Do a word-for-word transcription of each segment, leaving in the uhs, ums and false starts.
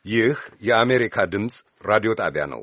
ይህ የአሜሪካ ድምፅ ራዲዮ ጣቢያ ነው።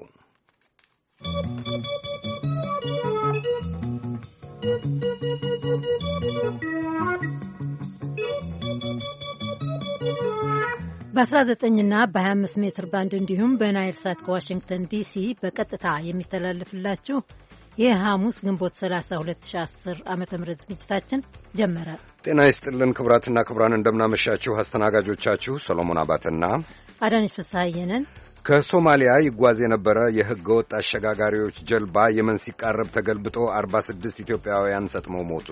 በአስራ ዘጠኝና በሀያ አምስት ሜትር ባንድ እንዲሁም በናይል ሳት ከዋሽንግተን ዲሲ በቀጥታ የሚተላለፍላችሁ የሐሙስ ግንቦት ሰላሳ ሁለት ሺህ አስር ዓመተ ምህረት ዝግጅታችን ጀመረ። ጤና ይስጥልን ክቡራትና ክቡራን፣ እንደምናመሻችሁ። አስተናጋጆቻችሁ ሰሎሞን አባተና አዳነች ፍስሐዬ ነን። ከሶማሊያ ይጓዝ የነበረ የሕገ ወጥ አሸጋጋሪዎች ጀልባ የመን ሲቃረብ ተገልብጦ አርባ ስድስት ኢትዮጵያውያን ሰጥመው ሞቱ።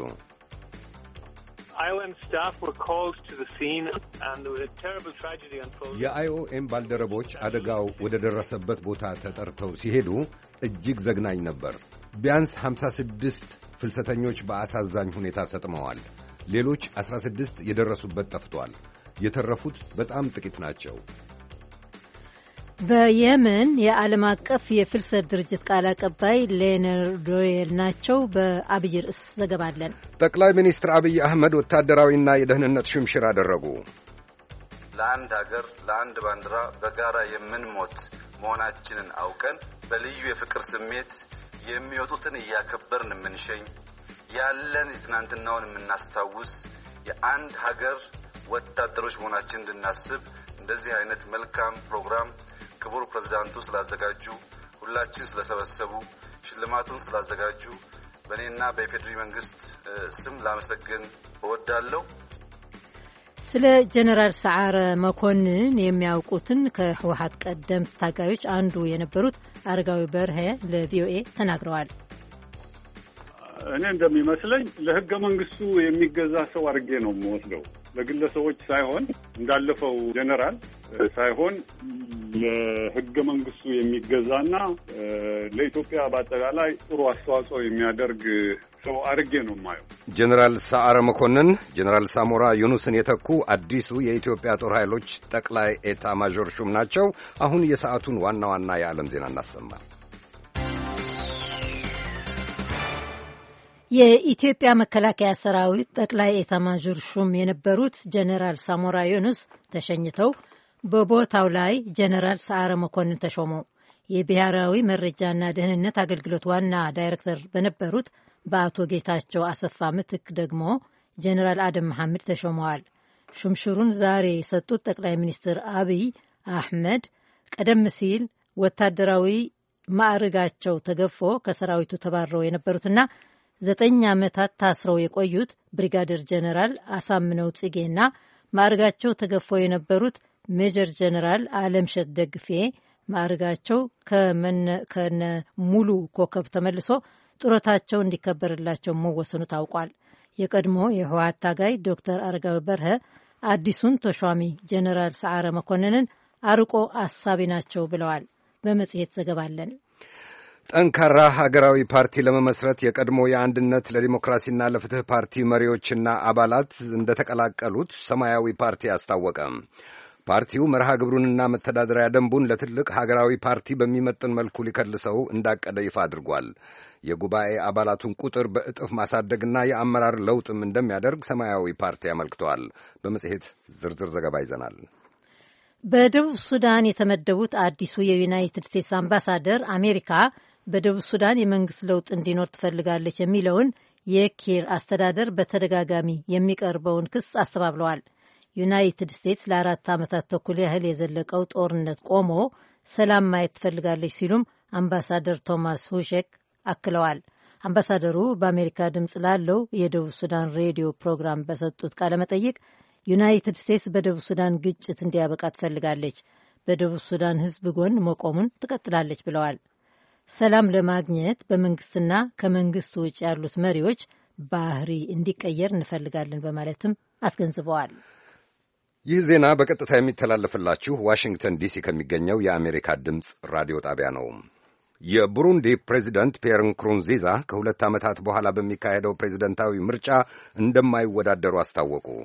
የአይኦኤም ባልደረቦች አደጋው ወደ ደረሰበት ቦታ ተጠርተው ሲሄዱ እጅግ ዘግናኝ ነበር። ቢያንስ ሀምሳ ስድስት ፍልሰተኞች በአሳዛኝ ሁኔታ ሰጥመዋል። ሌሎች አስራ ስድስት የደረሱበት ጠፍቷል። የተረፉት በጣም ጥቂት ናቸው። በየመን የዓለም አቀፍ የፍልሰት ድርጅት ቃል አቀባይ ሌነር ዶየል ናቸው። በአብይ ርዕስ ዘገባ አለን። ጠቅላይ ሚኒስትር አብይ አህመድ ወታደራዊና የደህንነት ሹምሽር አደረጉ። ለአንድ ሀገር ለአንድ ባንዲራ በጋራ የምንሞት መሆናችንን አውቀን በልዩ የፍቅር ስሜት የሚወጡትን እያከበርን የምንሸኝ ያለን የትናንትናውን የምናስታውስ የአንድ ሀገር ወታደሮች መሆናችን እንድናስብ እንደዚህ አይነት መልካም ፕሮግራም ክቡር ፕሬዝዳንቱ ስላዘጋጁ፣ ሁላችን ስለሰበሰቡ፣ ሽልማቱን ስላዘጋጁ በእኔና በኢፌዴሪ መንግስት ስም ላመሰግን እወዳለሁ። ስለ ጀነራል ሰዓረ መኮንን የሚያውቁትን ከህወሓት ቀደምት ታጋዮች አንዱ የነበሩት አረጋዊ በርሄ ለቪኦኤ ተናግረዋል። እኔ እንደሚመስለኝ ለህገ መንግስቱ የሚገዛ ሰው አድርጌ ነው የምወስደው። ለግለሰቦች ሳይሆን እንዳለፈው ጀነራል ሳይሆን ለህገ መንግስቱ የሚገዛና ለኢትዮጵያ በአጠቃላይ ጥሩ አስተዋጽኦ የሚያደርግ ሰው አድርጌ ነው የማየው። ጀነራል ሰዓረ መኮንን ጀነራል ሳሞራ ዩኑስን የተኩ አዲሱ የኢትዮጵያ ጦር ኃይሎች ጠቅላይ ኤታ ማዦር ሹም ናቸው። አሁን የሰዓቱን ዋና ዋና የዓለም ዜና እናሰማ። የኢትዮጵያ መከላከያ ሰራዊት ጠቅላይ ኤታ ማዦር ሹም የነበሩት ጀነራል ሳሞራ ዩኑስ ተሸኝተው በቦታው ላይ ጀነራል ሰዓረ መኮንን ተሾሙ። የብሔራዊ መረጃና ደህንነት አገልግሎት ዋና ዳይሬክተር በነበሩት በአቶ ጌታቸው አሰፋ ምትክ ደግሞ ጀነራል አደም መሐመድ ተሾመዋል። ሹምሽሩን ዛሬ የሰጡት ጠቅላይ ሚኒስትር አብይ አህመድ ቀደም ሲል ወታደራዊ ማዕረጋቸው ተገፎ ከሰራዊቱ ተባረው የነበሩትና ዘጠኝ ዓመታት ታስረው የቆዩት ብሪጋዴር ጀነራል አሳምነው ጽጌና ማዕረጋቸው ተገፈው የነበሩት ሜጀር ጀነራል አለምሸት ደግፌ ማዕረጋቸው ከነ ሙሉ ኮከብ ተመልሶ ጡረታቸው እንዲከበርላቸው መወሰኑ ታውቋል። የቀድሞ የህወሓት ታጋይ ዶክተር አረጋዊ በርሀ አዲሱን ተሿሚ ጀነራል ሰዓረ መኮንንን አርቆ አሳቢ ናቸው ብለዋል። በመጽሔት ዘገባ አለን። ጠንካራ ሀገራዊ ፓርቲ ለመመስረት የቀድሞ የአንድነት ለዲሞክራሲና ለፍትህ ፓርቲ መሪዎችና አባላት እንደተቀላቀሉት ሰማያዊ ፓርቲ አስታወቀ። ፓርቲው መርሃ ግብሩንና መተዳደሪያ ደንቡን ለትልቅ ሀገራዊ ፓርቲ በሚመጥን መልኩ ሊከልሰው እንዳቀደ ይፋ አድርጓል። የጉባኤ አባላቱን ቁጥር በእጥፍ ማሳደግና የአመራር ለውጥም እንደሚያደርግ ሰማያዊ ፓርቲ አመልክተዋል። በመጽሔት ዝርዝር ዘገባ ይዘናል። በደቡብ ሱዳን የተመደቡት አዲሱ የዩናይትድ ስቴትስ አምባሳደር አሜሪካ በደቡብ ሱዳን የመንግስት ለውጥ እንዲኖር ትፈልጋለች የሚለውን የኪር አስተዳደር በተደጋጋሚ የሚቀርበውን ክስ አስተባብለዋል። ዩናይትድ ስቴትስ ለአራት ዓመታት ተኩል ያህል የዘለቀው ጦርነት ቆሞ ሰላም ማየት ትፈልጋለች ሲሉም አምባሳደር ቶማስ ሁሼክ አክለዋል። አምባሳደሩ በአሜሪካ ድምፅ ላለው የደቡብ ሱዳን ሬዲዮ ፕሮግራም በሰጡት ቃለ መጠይቅ ዩናይትድ ስቴትስ በደቡብ ሱዳን ግጭት እንዲያበቃ ትፈልጋለች፣ በደቡብ ሱዳን ሕዝብ ጎን መቆሙን ትቀጥላለች ብለዋል። ሰላም ለማግኘት በመንግስትና ከመንግስት ውጭ ያሉት መሪዎች ባህሪ እንዲቀየር እንፈልጋለን በማለትም አስገንዝበዋል። ይህ ዜና በቀጥታ የሚተላለፍላችሁ ዋሽንግተን ዲሲ ከሚገኘው የአሜሪካ ድምፅ ራዲዮ ጣቢያ ነው። የቡሩንዲ ፕሬዚደንት ፒየር ንኩሩንዚዛ ከሁለት ዓመታት በኋላ በሚካሄደው ፕሬዚደንታዊ ምርጫ እንደማይወዳደሩ አስታወቁ።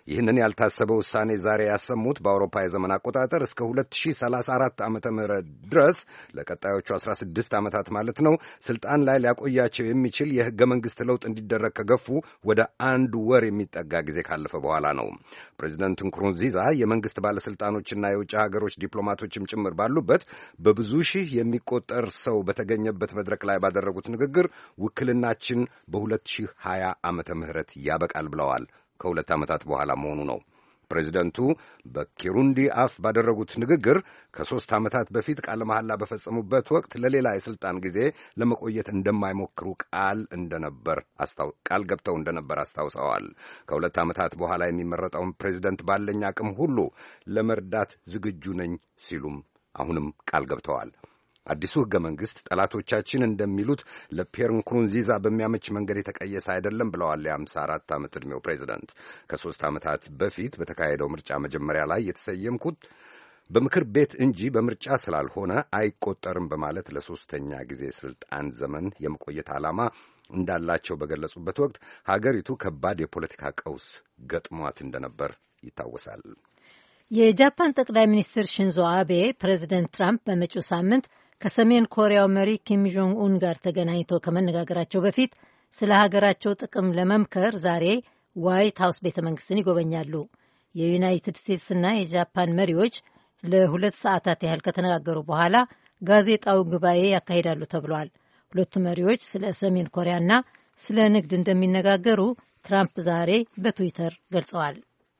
ይህንን ያልታሰበ ውሳኔ ዛሬ ያሰሙት በአውሮፓ የዘመን አቆጣጠር እስከ ሁለት ሺህ ሰላሳ አራት ዓመተ ምህረት ድረስ ለቀጣዮቹ አስራ ስድስት ዓመታት ማለት ነው ስልጣን ላይ ሊያቆያቸው የሚችል የሕገ መንግሥት ለውጥ እንዲደረግ ከገፉ ወደ አንድ ወር የሚጠጋ ጊዜ ካለፈ በኋላ ነው። ፕሬዚደንት ንኩሩንዚዛ የመንግሥት ባለሥልጣኖችና የውጭ ሀገሮች ዲፕሎማቶችም ጭምር ባሉበት በብዙ ሺህ የሚቆጠር ሰው በተገኘበት መድረክ ላይ ባደረጉት ንግግር ውክልናችን በሁለት ሺህ ሀያ ዓመተ ምህረት ያበቃል ብለዋል። ከሁለት ዓመታት በኋላ መሆኑ ነው። ፕሬዚደንቱ በኪሩንዲ አፍ ባደረጉት ንግግር ከሦስት ዓመታት በፊት ቃለ መሐላ በፈጸሙበት ወቅት ለሌላ የሥልጣን ጊዜ ለመቆየት እንደማይሞክሩ ቃል እንደነበር ቃል ገብተው እንደነበር አስታውሰዋል። ከሁለት ዓመታት በኋላ የሚመረጠውን ፕሬዚደንት ባለኝ አቅም ሁሉ ለመርዳት ዝግጁ ነኝ ሲሉም አሁንም ቃል ገብተዋል። አዲሱ ሕገ መንግሥት ጠላቶቻችን እንደሚሉት ለፒየር ንኩሩንዚዛ በሚያመች መንገድ የተቀየሰ አይደለም ብለዋል የአምሳ አራት ዓመት ዕድሜው ፕሬዚደንት። ከሦስት ዓመታት በፊት በተካሄደው ምርጫ መጀመሪያ ላይ የተሰየምኩት በምክር ቤት እንጂ በምርጫ ስላልሆነ አይቆጠርም በማለት ለሦስተኛ ጊዜ ሥልጣን ዘመን የመቆየት ዓላማ እንዳላቸው በገለጹበት ወቅት ሀገሪቱ ከባድ የፖለቲካ ቀውስ ገጥሟት እንደነበር ይታወሳል። የጃፓን ጠቅላይ ሚኒስትር ሽንዞ አቤ ፕሬዚደንት ትራምፕ በመጪው ሳምንት ከሰሜን ኮሪያው መሪ ኪም ጆንግ ኡን ጋር ተገናኝተው ከመነጋገራቸው በፊት ስለ ሀገራቸው ጥቅም ለመምከር ዛሬ ዋይት ሀውስ ቤተ መንግስትን ይጎበኛሉ። የዩናይትድ ስቴትስና የጃፓን መሪዎች ለሁለት ሰዓታት ያህል ከተነጋገሩ በኋላ ጋዜጣዊ ጉባኤ ያካሂዳሉ ተብሏል። ሁለቱ መሪዎች ስለ ሰሜን ኮሪያና ስለ ንግድ እንደሚነጋገሩ ትራምፕ ዛሬ በትዊተር ገልጸዋል።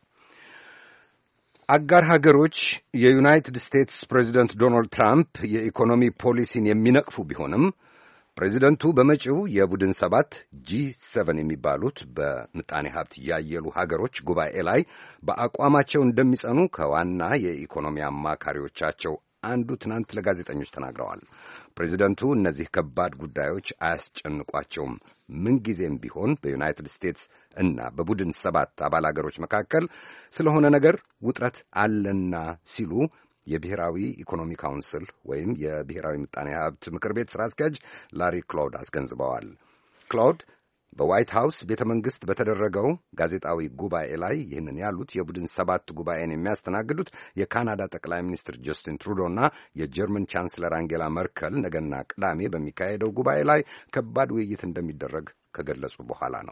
አጋር ሀገሮች የዩናይትድ ስቴትስ ፕሬዚደንት ዶናልድ ትራምፕ የኢኮኖሚ ፖሊሲን የሚነቅፉ ቢሆንም ፕሬዚደንቱ በመጪው የቡድን ሰባት ጂ ሰቨን የሚባሉት በምጣኔ ሀብት ያየሉ ሀገሮች ጉባኤ ላይ በአቋማቸው እንደሚጸኑ ከዋና የኢኮኖሚ አማካሪዎቻቸው አንዱ ትናንት ለጋዜጠኞች ተናግረዋል። ፕሬዚደንቱ እነዚህ ከባድ ጉዳዮች አያስጨንቋቸውም፣ ምንጊዜም ቢሆን በዩናይትድ ስቴትስ እና በቡድን ሰባት አባል አገሮች መካከል ስለሆነ ነገር ውጥረት አለና ሲሉ የብሔራዊ ኢኮኖሚ ካውንስል ወይም የብሔራዊ ምጣኔ ሀብት ምክር ቤት ሥራ አስኪያጅ ላሪ ክላውድ አስገንዝበዋል። ክላውድ በዋይት ሃውስ ቤተ መንግሥት በተደረገው ጋዜጣዊ ጉባኤ ላይ ይህንን ያሉት የቡድን ሰባት ጉባኤን የሚያስተናግዱት የካናዳ ጠቅላይ ሚኒስትር ጀስቲን ትሩዶና የጀርመን ቻንስለር አንጌላ መርከል ነገና ቅዳሜ በሚካሄደው ጉባኤ ላይ ከባድ ውይይት እንደሚደረግ ከገለጹ በኋላ ነው።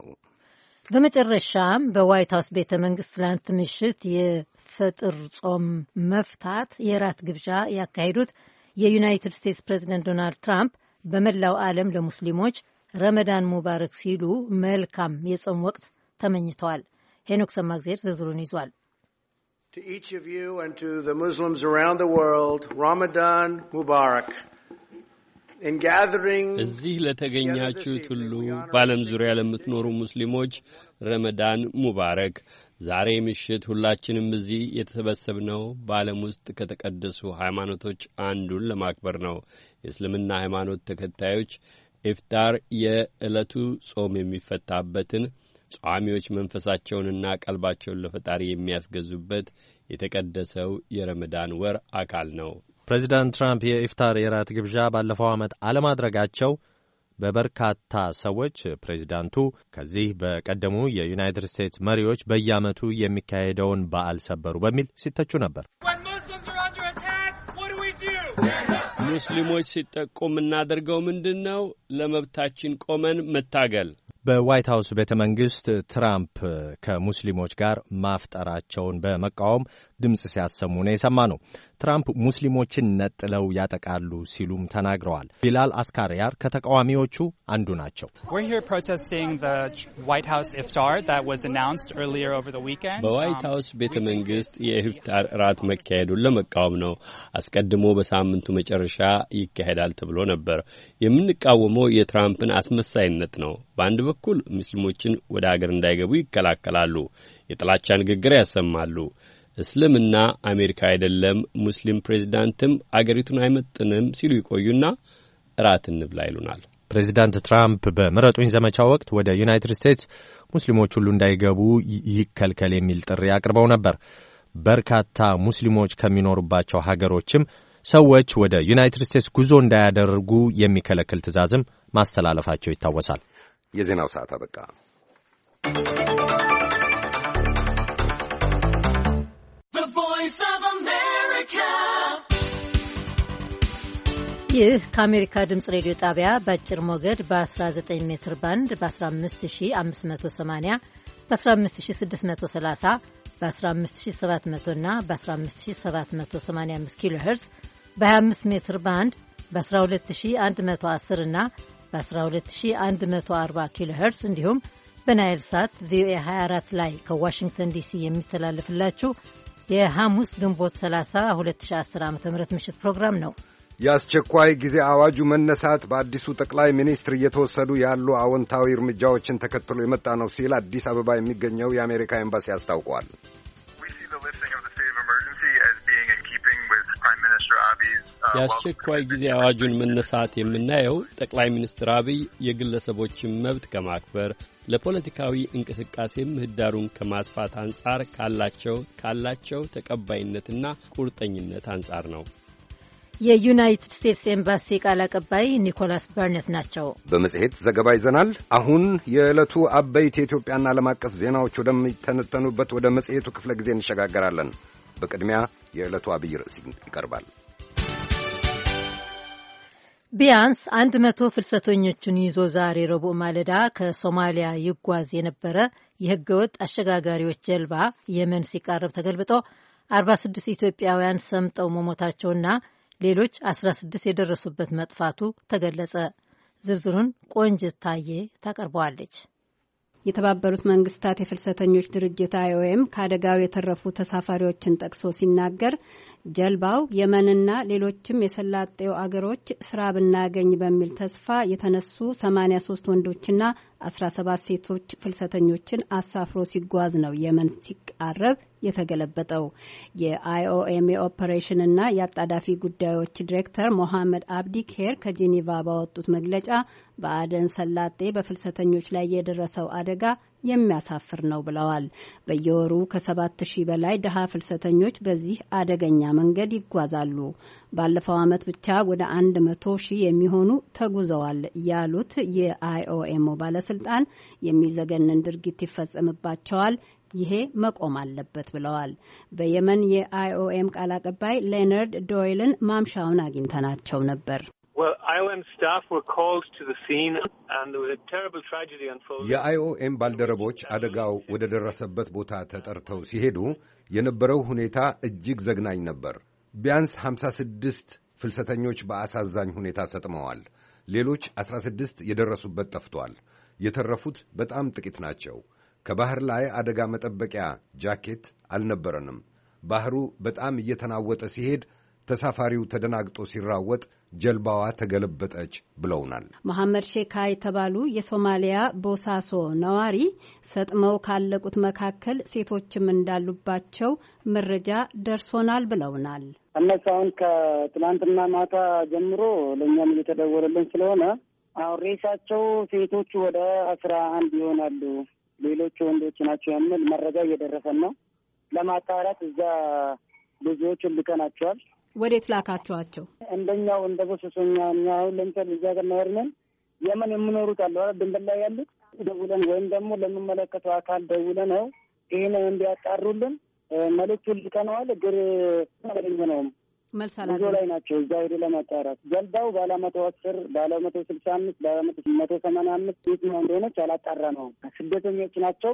በመጨረሻም በዋይት ሃውስ ቤተ መንግሥት ትላንት ምሽት የፈጥር ጾም መፍታት የራት ግብዣ ያካሄዱት የዩናይትድ ስቴትስ ፕሬዚደንት ዶናልድ ትራምፕ በመላው ዓለም ለሙስሊሞች ረመዳን ሙባረክ ሲሉ መልካም የጾም ወቅት ተመኝተዋል። ሄኖክ ሰማግዜር ዝርዝሩን ይዟል። To each of you and to the Muslims around the world, Ramadan Mubarak. In gathering እዚህ ለተገኛችሁት ሁሉ በዓለም ዙሪያ ለምትኖሩ ሙስሊሞች ረመዳን ሙባረክ። ዛሬ ምሽት ሁላችንም እዚህ የተሰበሰብነው በዓለም ውስጥ ከተቀደሱ ሃይማኖቶች አንዱን ለማክበር ነው። የእስልምና ሃይማኖት ተከታዮች ኢፍጣር የዕለቱ ጾም የሚፈታበትን ጿሚዎች መንፈሳቸውንና ቀልባቸውን ለፈጣሪ የሚያስገዙበት የተቀደሰው የረመዳን ወር አካል ነው። ፕሬዚዳንት ትራምፕ የኢፍጣር የራት ግብዣ ባለፈው ዓመት አለማድረጋቸው በበርካታ ሰዎች ፕሬዚዳንቱ ከዚህ በቀደሙ የዩናይትድ ስቴትስ መሪዎች በየዓመቱ የሚካሄደውን በዓል ሰበሩ በሚል ሲተቹ ነበር። ሙስሊሞች ሲጠቁ የምናደርገው ምንድን ነው? ለመብታችን ቆመን መታገል። በዋይት ሃውስ ቤተ መንግሥት ትራምፕ ከሙስሊሞች ጋር ማፍጠራቸውን በመቃወም ድምፅ ሲያሰሙ ነው የሰማ ነው። ትራምፕ ሙስሊሞችን ነጥለው ያጠቃሉ ሲሉም ተናግረዋል። ቢላል አስካሪያር ከተቃዋሚዎቹ አንዱ ናቸው። በዋይት ሃውስ ቤተ መንግሥት የኢፍጣር እራት መካሄዱን ለመቃወም ነው። አስቀድሞ በሳምንቱ መጨረሻ ይካሄዳል ተብሎ ነበር። የምንቃወመው የትራምፕን አስመሳይነት ነው። በአንድ በኩል ሙስሊሞችን ወደ አገር እንዳይገቡ ይከላከላሉ፣ የጥላቻ ንግግር ያሰማሉ። እስልምና አሜሪካ አይደለም፣ ሙስሊም ፕሬዚዳንትም አገሪቱን አይመጥንም ሲሉ ይቆዩና እራት እንብላ ይሉናል። ፕሬዚዳንት ትራምፕ በምረጡኝ ዘመቻ ወቅት ወደ ዩናይትድ ስቴትስ ሙስሊሞች ሁሉ እንዳይገቡ ይከልከል የሚል ጥሪ አቅርበው ነበር። በርካታ ሙስሊሞች ከሚኖሩባቸው ሀገሮችም ሰዎች ወደ ዩናይትድ ስቴትስ ጉዞ እንዳያደርጉ የሚከለክል ትዕዛዝም ማስተላለፋቸው ይታወሳል። የዜናው ሰዓት አበቃ። ይህ ከአሜሪካ ድምፅ ሬዲዮ ጣቢያ በአጭር ሞገድ በ19 ሜትር ባንድ በ15580 በ15630 በ15700 እና በ15785 ኪሎ ሄርዝ በ25 ሜትር ባንድ በ12110 እና በ12140 ኪሎ ሄርዝ እንዲሁም በናይል ሳት ቪኦኤ ሃያ አራት ላይ ከዋሽንግተን ዲሲ የሚተላለፍላችሁ የሐሙስ ግንቦት ሰላሳ ሁለት ሺህ አስር ዓ.ም ምሽት ፕሮግራም ነው። የአስቸኳይ ጊዜ አዋጁ መነሳት በአዲሱ ጠቅላይ ሚኒስትር እየተወሰዱ ያሉ አዎንታዊ እርምጃዎችን ተከትሎ የመጣ ነው ሲል አዲስ አበባ የሚገኘው የአሜሪካ ኤምባሲ አስታውቋል። የአስቸኳይ ጊዜ አዋጁን መነሳት የምናየው ጠቅላይ ሚኒስትር አብይ የግለሰቦችን መብት ከማክበር ለፖለቲካዊ እንቅስቃሴም ምህዳሩን ከማስፋት አንጻር ካላቸው ካላቸው ተቀባይነትና ቁርጠኝነት አንጻር ነው። የዩናይትድ ስቴትስ ኤምባሲ ቃል አቀባይ ኒኮላስ በርኔት ናቸው። በመጽሔት ዘገባ ይዘናል። አሁን የዕለቱ አበይት የኢትዮጵያና ዓለም አቀፍ ዜናዎች ወደሚተነተኑበት ወደ መጽሔቱ ክፍለ ጊዜ እንሸጋገራለን። በቅድሚያ የዕለቱ አብይ ርዕስ ይቀርባል። ቢያንስ አንድ መቶ ፍልሰተኞችን ይዞ ዛሬ ረቡዕ ማለዳ ከሶማሊያ ይጓዝ የነበረ የህገወጥ አሸጋጋሪዎች ጀልባ የመን ሲቃረብ ተገልብጦ አርባ ስድስት ኢትዮጵያውያን ሰምጠው መሞታቸውና ሌሎች አስራ ስድስት የደረሱበት መጥፋቱ ተገለጸ። ዝርዝሩን ቆንጅት ታዬ ታቀርበዋለች። የተባበሩት መንግስታት የፍልሰተኞች ድርጅት አይኦኤም ከአደጋው የተረፉ ተሳፋሪዎችን ጠቅሶ ሲናገር ጀልባው የመንና ሌሎችም የሰላጤው አገሮች ስራ ብናገኝ በሚል ተስፋ የተነሱ ሰማንያ ሶስት ወንዶችና አስራ ሰባት ሴቶች ፍልሰተኞችን አሳፍሮ ሲጓዝ ነው የመን ሲቃረብ የተገለበጠው። የአይኦኤም የኦፐሬሽንና የአጣዳፊ ጉዳዮች ዲሬክተር ሞሐመድ አብዲ ኬር ከጄኔቫ ባወጡት መግለጫ በአደን ሰላጤ በፍልሰተኞች ላይ የደረሰው አደጋ የሚያሳፍር ነው ብለዋል። በየወሩ ከሰባት ሺህ በላይ ድሃ ፍልሰተኞች በዚህ አደገኛ መንገድ ይጓዛሉ። ባለፈው ዓመት ብቻ ወደ አንድ መቶ ሺህ የሚሆኑ ተጉዘዋል ያሉት የአይኦኤም ባለስልጣን የሚዘገንን ድርጊት ይፈጸምባቸዋል፣ ይሄ መቆም አለበት ብለዋል። በየመን የአይኦኤም ቃል አቀባይ ሌነርድ ዶይልን ማምሻውን አግኝተናቸው ነበር። የአይኦኤም ባልደረቦች አደጋው ወደ ደረሰበት ቦታ ተጠርተው ሲሄዱ የነበረው ሁኔታ እጅግ ዘግናኝ ነበር። ቢያንስ ሀምሳ ስድስት ፍልሰተኞች በአሳዛኝ ሁኔታ ሰጥመዋል። ሌሎች አስራ ስድስት የደረሱበት ጠፍቷል። የተረፉት በጣም ጥቂት ናቸው። ከባህር ላይ አደጋ መጠበቂያ ጃኬት አልነበረንም። ባህሩ በጣም እየተናወጠ ሲሄድ ተሳፋሪው ተደናግጦ ሲራወጥ ጀልባዋ ተገለበጠች ብለውናል። መሐመድ ሼካ የተባሉ የሶማሊያ ቦሳሶ ነዋሪ ሰጥመው ካለቁት መካከል ሴቶችም እንዳሉባቸው መረጃ ደርሶናል ብለውናል። እነሱ አሁን ከትናንትና ማታ ጀምሮ ለእኛም እየተደወለልን ስለሆነ አሁን ሬሳቸው ሴቶቹ ወደ አስራ አንድ ይሆናሉ፣ ሌሎቹ ወንዶች ናቸው የሚል መረጃ እየደረሰን ነው። ለማጣራት እዛ ብዙዎች ልከናቸዋል። ወዴት ላካቸዋቸው? እንደኛው እንደ ቦሰሶኛ እኛ አሁን ለምሳሌ እዛ ጋር ነርነን የመን የምኖሩት አለ አይደል ድንበር ላይ ያሉት ደውለን ወይም ደግሞ ለሚመለከተው አካል ደውለን ነው ይሄን እንዲያጣሩልን መልእክቱን ልከነዋል። እግር አላገኘነውም። መልስ አላገኘ ብዙ ላይ ናቸው። እዛ ሄዶ ለማጣራት ጀልባው ባለ መቶ አስር ባለ መቶ ስልሳ አምስት ባለ መቶ ሰማንያ አምስት ቤት ነው እንደሆነች አላጣራ ነው። ስደተኞች ናቸው።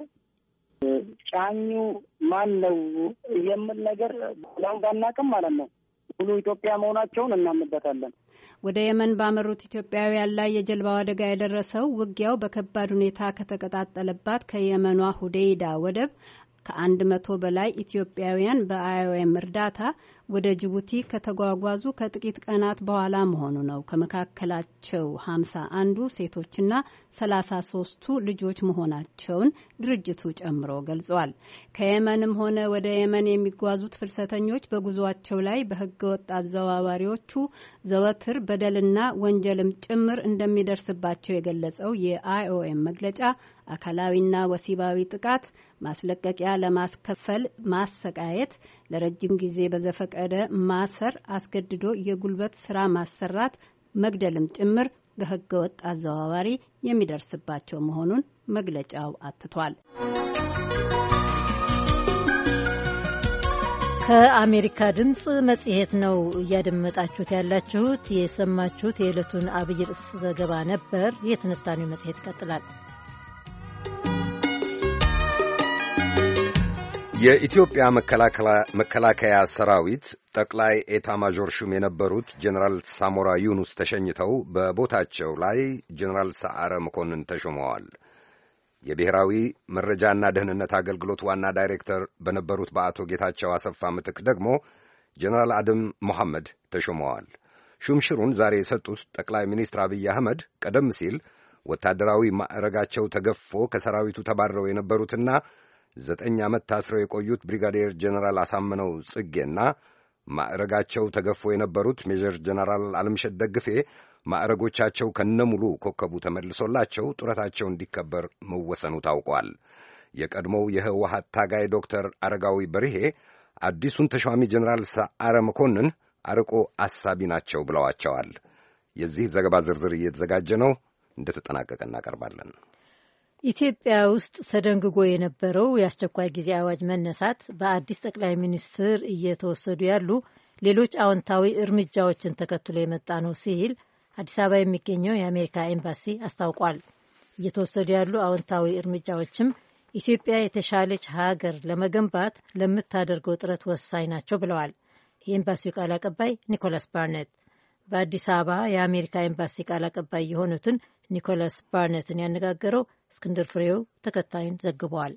ጫኙ ማን ነው የሚል ነገር ላም ባናቅም ማለት ነው። ሁሉ ኢትዮጵያ መሆናቸውን እናምንበታለን። ወደ የመን ባመሩት ኢትዮጵያውያን ላይ የጀልባው አደጋ የደረሰው ውጊያው በከባድ ሁኔታ ከተቀጣጠለባት ከየመኗ ሁዴይዳ ወደብ ከአንድ መቶ በላይ ኢትዮጵያውያን በአይኦኤም እርዳታ ወደ ጅቡቲ ከተጓጓዙ ከጥቂት ቀናት በኋላ መሆኑ ነው። ከመካከላቸው ሀምሳ አንዱ ሴቶችና ሰላሳ ሶስቱ ልጆች መሆናቸውን ድርጅቱ ጨምሮ ገልጿል። ከየመንም ሆነ ወደ የመን የሚጓዙት ፍልሰተኞች በጉዟቸው ላይ በህገወጥ አዘዋዋሪዎቹ ዘወትር በደልና ወንጀልም ጭምር እንደሚደርስባቸው የገለጸው የአይኦኤም መግለጫ አካላዊና ወሲባዊ ጥቃት፣ ማስለቀቂያ ለማስከፈል ማሰቃየት፣ ለረጅም ጊዜ በዘፈቀደ ማሰር፣ አስገድዶ የጉልበት ስራ ማሰራት፣ መግደልም ጭምር በህገወጥ አዘዋዋሪ የሚደርስባቸው መሆኑን መግለጫው አትቷል። ከአሜሪካ ድምፅ መጽሔት ነው እያደመጣችሁት ያላችሁት። የሰማችሁት የዕለቱን አብይ ርዕስ ዘገባ ነበር። የትንታኔው መጽሔት ይቀጥላል። የኢትዮጵያ መከላከያ ሰራዊት ጠቅላይ ኤታ ማዦር ሹም የነበሩት ጀነራል ሳሞራ ዩኑስ ተሸኝተው በቦታቸው ላይ ጀነራል ሰዓረ መኮንን ተሾመዋል። የብሔራዊ መረጃና ደህንነት አገልግሎት ዋና ዳይሬክተር በነበሩት በአቶ ጌታቸው አሰፋ ምትክ ደግሞ ጀነራል አደም መሐመድ ተሾመዋል። ሹምሽሩን ዛሬ የሰጡት ጠቅላይ ሚኒስትር አብይ አህመድ ቀደም ሲል ወታደራዊ ማዕረጋቸው ተገፎ ከሰራዊቱ ተባረው የነበሩትና ዘጠኝ ዓመት ታስረው የቆዩት ብሪጋዴር ጀነራል አሳምነው ጽጌና ማዕረጋቸው ተገፎ የነበሩት ሜጀር ጀነራል አለምሸት ደግፌ ማዕረጎቻቸው ከነሙሉ ኮከቡ ተመልሶላቸው ጡረታቸው እንዲከበር መወሰኑ ታውቋል። የቀድሞው የህወሓት ታጋይ ዶክተር አረጋዊ በርሄ አዲሱን ተሿሚ ጀነራል ሰዓረ መኮንን አርቆ አሳቢ ናቸው ብለዋቸዋል። የዚህ ዘገባ ዝርዝር እየተዘጋጀ ነው፣ እንደተጠናቀቀ እናቀርባለን። ኢትዮጵያ ውስጥ ተደንግጎ የነበረው የአስቸኳይ ጊዜ አዋጅ መነሳት በአዲስ ጠቅላይ ሚኒስትር እየተወሰዱ ያሉ ሌሎች አዎንታዊ እርምጃዎችን ተከትሎ የመጣ ነው ሲል አዲስ አበባ የሚገኘው የአሜሪካ ኤምባሲ አስታውቋል። እየተወሰዱ ያሉ አዎንታዊ እርምጃዎችም ኢትዮጵያ የተሻለች ሀገር ለመገንባት ለምታደርገው ጥረት ወሳኝ ናቸው ብለዋል የኤምባሲው ቃል አቀባይ ኒኮላስ ባርኔት። በአዲስ አበባ የአሜሪካ ኤምባሲ ቃል አቀባይ የሆኑትን ኒኮላስ ባርኔትን ያነጋገረው እስክንድር ፍሬው ተከታዩን ዘግቧል።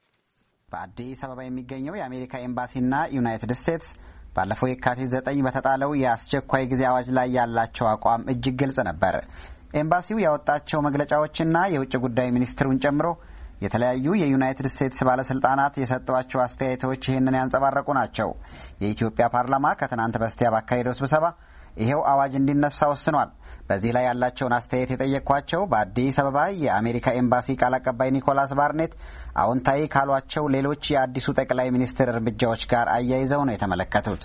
በአዲስ አበባ የሚገኘው የአሜሪካ ኤምባሲና ዩናይትድ ስቴትስ ባለፈው የካቲት ዘጠኝ በተጣለው የአስቸኳይ ጊዜ አዋጅ ላይ ያላቸው አቋም እጅግ ግልጽ ነበር። ኤምባሲው ያወጣቸው መግለጫዎችና የውጭ ጉዳይ ሚኒስትሩን ጨምሮ የተለያዩ የዩናይትድ ስቴትስ ባለስልጣናት የሰጧቸው አስተያየቶች ይህንን ያንጸባረቁ ናቸው። የኢትዮጵያ ፓርላማ ከትናንት በስቲያ ባካሄደው ስብሰባ ይሄው አዋጅ እንዲነሳ ወስኗል። በዚህ ላይ ያላቸውን አስተያየት የጠየቅኳቸው በአዲስ አበባ የአሜሪካ ኤምባሲ ቃል አቀባይ ኒኮላስ ባርኔት አዎንታዊ ካሏቸው ሌሎች የአዲሱ ጠቅላይ ሚኒስትር እርምጃዎች ጋር አያይዘው ነው የተመለከቱት።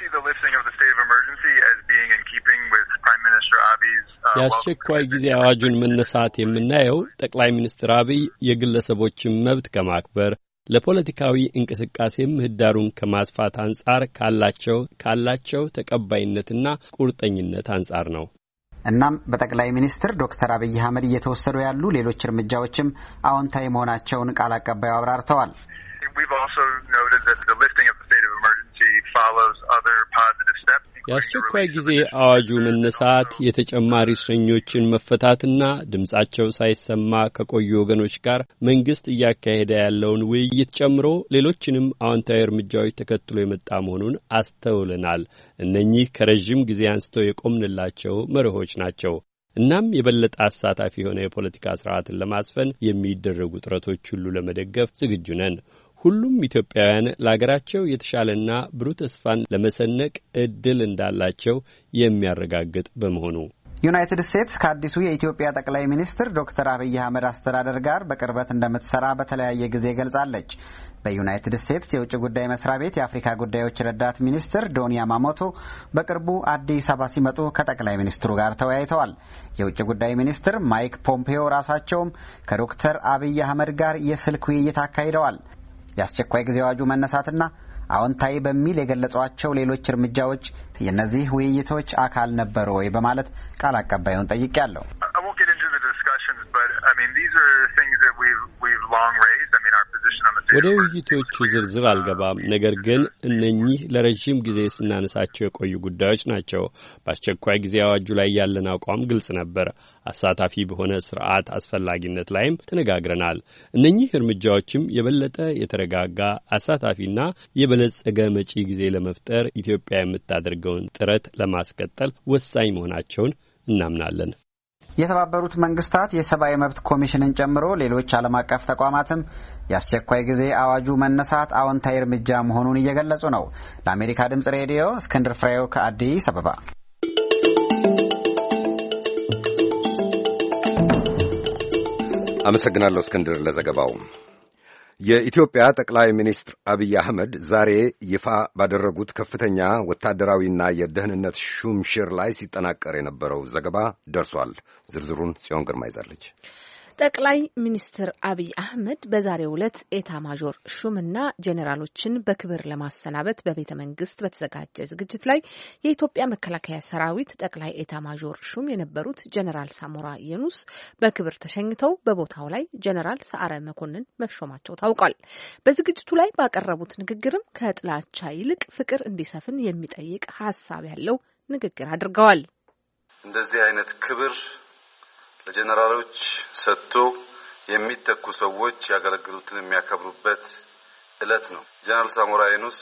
የአስቸኳይ ጊዜ አዋጁን መነሳት የምናየው ጠቅላይ ሚኒስትር አብይ የግለሰቦችን መብት ከማክበር ለፖለቲካዊ እንቅስቃሴ ምህዳሩን ከማስፋት አንጻር ካላቸው ካላቸው ተቀባይነትና ቁርጠኝነት አንጻር ነው። እናም በጠቅላይ ሚኒስትር ዶክተር አብይ አህመድ እየተወሰዱ ያሉ ሌሎች እርምጃዎችም አዎንታዊ መሆናቸውን ቃል አቀባዩ አብራርተዋል። የአስቸኳይ ጊዜ አዋጁ መነሳት የተጨማሪ እስረኞችን መፈታትና ድምጻቸው ሳይሰማ ከቆዩ ወገኖች ጋር መንግስት እያካሄደ ያለውን ውይይት ጨምሮ ሌሎችንም አዎንታዊ እርምጃዎች ተከትሎ የመጣ መሆኑን አስተውለናል። እነኚህ ከረዥም ጊዜ አንስተው የቆምንላቸው መርሆች ናቸው። እናም የበለጠ አሳታፊ የሆነ የፖለቲካ ስርዓትን ለማስፈን የሚደረጉ ጥረቶች ሁሉ ለመደገፍ ዝግጁ ነን። ሁሉም ኢትዮጵያውያን ለሀገራቸው የተሻለና ብሩህ ተስፋን ለመሰነቅ እድል እንዳላቸው የሚያረጋግጥ በመሆኑ ዩናይትድ ስቴትስ ከአዲሱ የኢትዮጵያ ጠቅላይ ሚኒስትር ዶክተር አብይ አህመድ አስተዳደር ጋር በቅርበት እንደምትሰራ በተለያየ ጊዜ ገልጻለች። በዩናይትድ ስቴትስ የውጭ ጉዳይ መስሪያ ቤት የአፍሪካ ጉዳዮች ረዳት ሚኒስትር ዶኒ ያማሞቶ በቅርቡ አዲስ አበባ ሲመጡ ከጠቅላይ ሚኒስትሩ ጋር ተወያይተዋል። የውጭ ጉዳይ ሚኒስትር ማይክ ፖምፔዮ ራሳቸውም ከዶክተር አብይ አህመድ ጋር የስልክ ውይይት አካሂደዋል። የአስቸኳይ ጊዜ አዋጁ መነሳትና አዎንታዊ በሚል የገለጿቸው ሌሎች እርምጃዎች የእነዚህ ውይይቶች አካል ነበሩ ወይ በማለት ቃል አቀባዩን ጠይቄያለሁ። ወደ ውይይቶቹ ዝርዝር አልገባም። ነገር ግን እነኚህ ለረዥም ጊዜ ስናነሳቸው የቆዩ ጉዳዮች ናቸው። በአስቸኳይ ጊዜ አዋጁ ላይ ያለን አቋም ግልጽ ነበር። አሳታፊ በሆነ ስርዓት አስፈላጊነት ላይም ተነጋግረናል። እነኚህ እርምጃዎችም የበለጠ የተረጋጋ አሳታፊና የበለጸገ መጪ ጊዜ ለመፍጠር ኢትዮጵያ የምታደርገውን ጥረት ለማስቀጠል ወሳኝ መሆናቸውን እናምናለን። የተባበሩት መንግስታት የሰብአዊ መብት ኮሚሽንን ጨምሮ ሌሎች ዓለም አቀፍ ተቋማትም የአስቸኳይ ጊዜ አዋጁ መነሳት አዎንታዊ እርምጃ መሆኑን እየገለጹ ነው። ለአሜሪካ ድምጽ ሬዲዮ እስክንድር ፍሬው ከአዲስ አበባ። አመሰግናለሁ እስክንድር ለዘገባው። የኢትዮጵያ ጠቅላይ ሚኒስትር አብይ አህመድ ዛሬ ይፋ ባደረጉት ከፍተኛ ወታደራዊና የደህንነት ሹምሽር ላይ ሲጠናቀር የነበረው ዘገባ ደርሷል። ዝርዝሩን ጽዮን ግርማ ይዛለች። ጠቅላይ ሚኒስትር አብይ አህመድ በዛሬው ዕለት ኤታ ማዦር ሹምና ጄኔራሎችን በክብር ለማሰናበት በቤተ መንግስት በተዘጋጀ ዝግጅት ላይ የኢትዮጵያ መከላከያ ሰራዊት ጠቅላይ ኤታ ማዦር ሹም የነበሩት ጄኔራል ሳሞራ የኑስ በክብር ተሸኝተው በቦታው ላይ ጄኔራል ሰዓረ መኮንን መሾማቸው ታውቋል። በዝግጅቱ ላይ ባቀረቡት ንግግርም ከጥላቻ ይልቅ ፍቅር እንዲሰፍን የሚጠይቅ ሀሳብ ያለው ንግግር አድርገዋል። እንደዚህ አይነት ክብር ለጀነራሎች ሰጥቶ የሚተኩ ሰዎች ያገለግሉትን የሚያከብሩበት ዕለት ነው። ጀነራል ሳሞራ የኑስ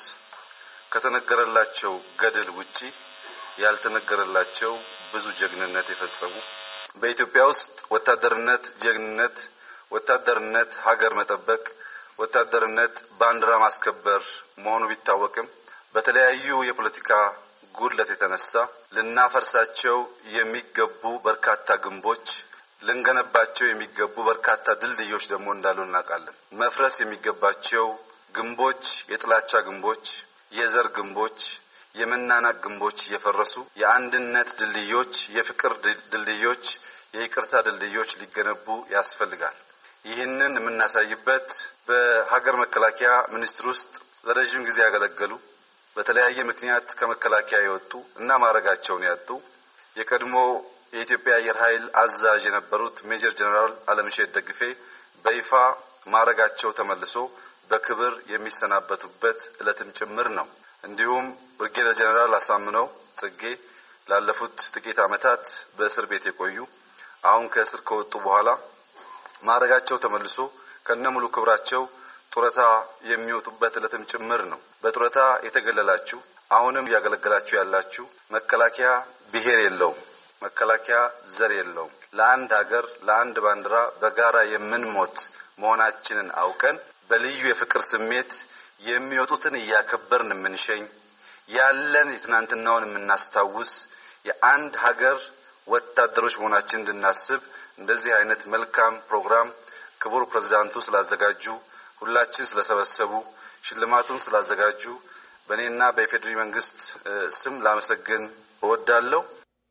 ከተነገረላቸው ገድል ውጪ ያልተነገረላቸው ብዙ ጀግንነት የፈጸሙ በኢትዮጵያ ውስጥ ወታደርነት ጀግንነት፣ ወታደርነት ሀገር መጠበቅ፣ ወታደርነት ባንዲራ ማስከበር መሆኑ ቢታወቅም በተለያዩ የፖለቲካ ጉድለት የተነሳ ልናፈርሳቸው የሚገቡ በርካታ ግንቦች ልንገነባቸው የሚገቡ በርካታ ድልድዮች ደግሞ እንዳሉ እናውቃለን። መፍረስ የሚገባቸው ግንቦች የጥላቻ ግንቦች፣ የዘር ግንቦች፣ የመናናቅ ግንቦች እየፈረሱ የአንድነት ድልድዮች፣ የፍቅር ድልድዮች፣ የይቅርታ ድልድዮች ሊገነቡ ያስፈልጋል። ይህንን የምናሳይበት በሀገር መከላከያ ሚኒስቴር ውስጥ ለረጅም ጊዜ ያገለገሉ በተለያየ ምክንያት ከመከላከያ የወጡ እና ማረጋቸውን ያጡ የቀድሞ የኢትዮጵያ አየር ኃይል አዛዥ የነበሩት ሜጀር ጀነራል አለምሸት ደግፌ በይፋ ማረጋቸው ተመልሶ በክብር የሚሰናበቱበት ዕለትም ጭምር ነው። እንዲሁም ብርጌዴር ጀነራል አሳምነው ጽጌ ላለፉት ጥቂት ዓመታት በእስር ቤት የቆዩ አሁን ከእስር ከወጡ በኋላ ማረጋቸው ተመልሶ ከነሙሉ ክብራቸው ጡረታ የሚወጡበት ዕለትም ጭምር ነው። በጡረታ የተገለላችሁ አሁንም ያገለገላችሁ ያላችሁ መከላከያ ብሔር የለውም፣ መከላከያ ዘር የለውም። ለአንድ ሀገር ለአንድ ባንዲራ በጋራ የምንሞት መሆናችንን አውቀን በልዩ የፍቅር ስሜት የሚወጡትን እያከበርን የምንሸኝ ያለን የትናንትናውን የምናስታውስ የአንድ ሀገር ወታደሮች መሆናችንን እንድናስብ እንደዚህ አይነት መልካም ፕሮግራም ክቡር ፕሬዝዳንቱ ስላዘጋጁ ሁላችን ስለሰበሰቡ ሽልማቱን ስላዘጋጁ በእኔና በኢፌዴሪ መንግስት ስም ላመሰግን እወዳለሁ።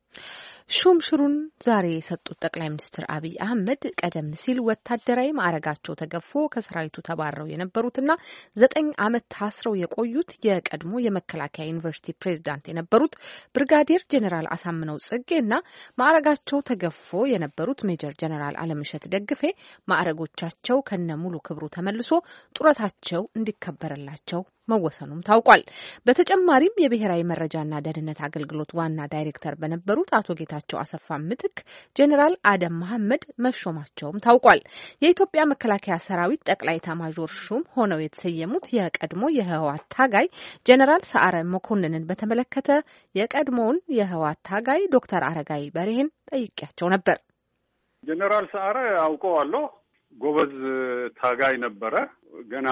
ሹምሽሩን ዛሬ የሰጡት ጠቅላይ ሚኒስትር አብይ አህመድ ቀደም ሲል ወታደራዊ ማዕረጋቸው ተገፎ ከሰራዊቱ ተባረው የነበሩትና ዘጠኝ ዓመት ታስረው የቆዩት የቀድሞ የመከላከያ ዩኒቨርሲቲ ፕሬዝዳንት የነበሩት ብርጋዴር ጄኔራል አሳምነው ጽጌና ማዕረጋቸው ተገፎ የነበሩት ሜጀር ጄኔራል አለምሸት ደግፌ ማዕረጎቻቸው ከነሙሉ ክብሩ ተመልሶ ጡረታቸው እንዲከበርላቸው መወሰኑም ታውቋል። በተጨማሪም የብሔራዊ መረጃና ደህንነት አገልግሎት ዋና ዳይሬክተር በነበሩት አቶ ጌታቸው አሰፋ ምትክ ጄኔራል አደም መሐመድ መሾማቸውም ታውቋል። የኢትዮጵያ መከላከያ ሰራዊት ጠቅላይ ኤታማዦር ሹም ሆነው የተሰየሙት የቀድሞ የህወሓት ታጋይ ጄኔራል ሰዓረ መኮንንን በተመለከተ የቀድሞውን የህወሓት ታጋይ ዶክተር አረጋይ በርሄን ጠይቄያቸው ነበር። ጄኔራል ሰዓረ አውቀዋለሁ። ጎበዝ ታጋይ ነበረ። ገና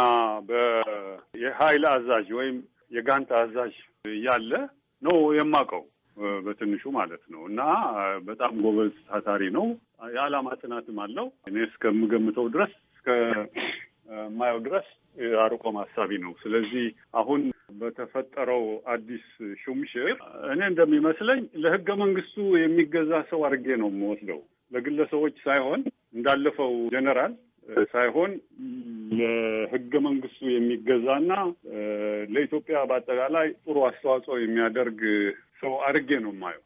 በየኃይል አዛዥ ወይም የጋንታ አዛዥ ያለ ነው የማውቀው በትንሹ ማለት ነው። እና በጣም ጎበዝ ታታሪ ነው። የዓላማ ጽናትም አለው። እኔ እስከምገምተው ድረስ እስከ ማየው ድረስ አርቆ ማሳቢ ነው። ስለዚህ አሁን በተፈጠረው አዲስ ሹምሽር እኔ እንደሚመስለኝ ለህገ መንግስቱ የሚገዛ ሰው አድርጌ ነው የምወስደው። ለግለሰቦች ሳይሆን እንዳለፈው ጀነራል ሳይሆን ለህገ መንግስቱ የሚገዛና ለኢትዮጵያ በአጠቃላይ ጥሩ አስተዋጽኦ የሚያደርግ ሰው አድርጌ ነው የማየው።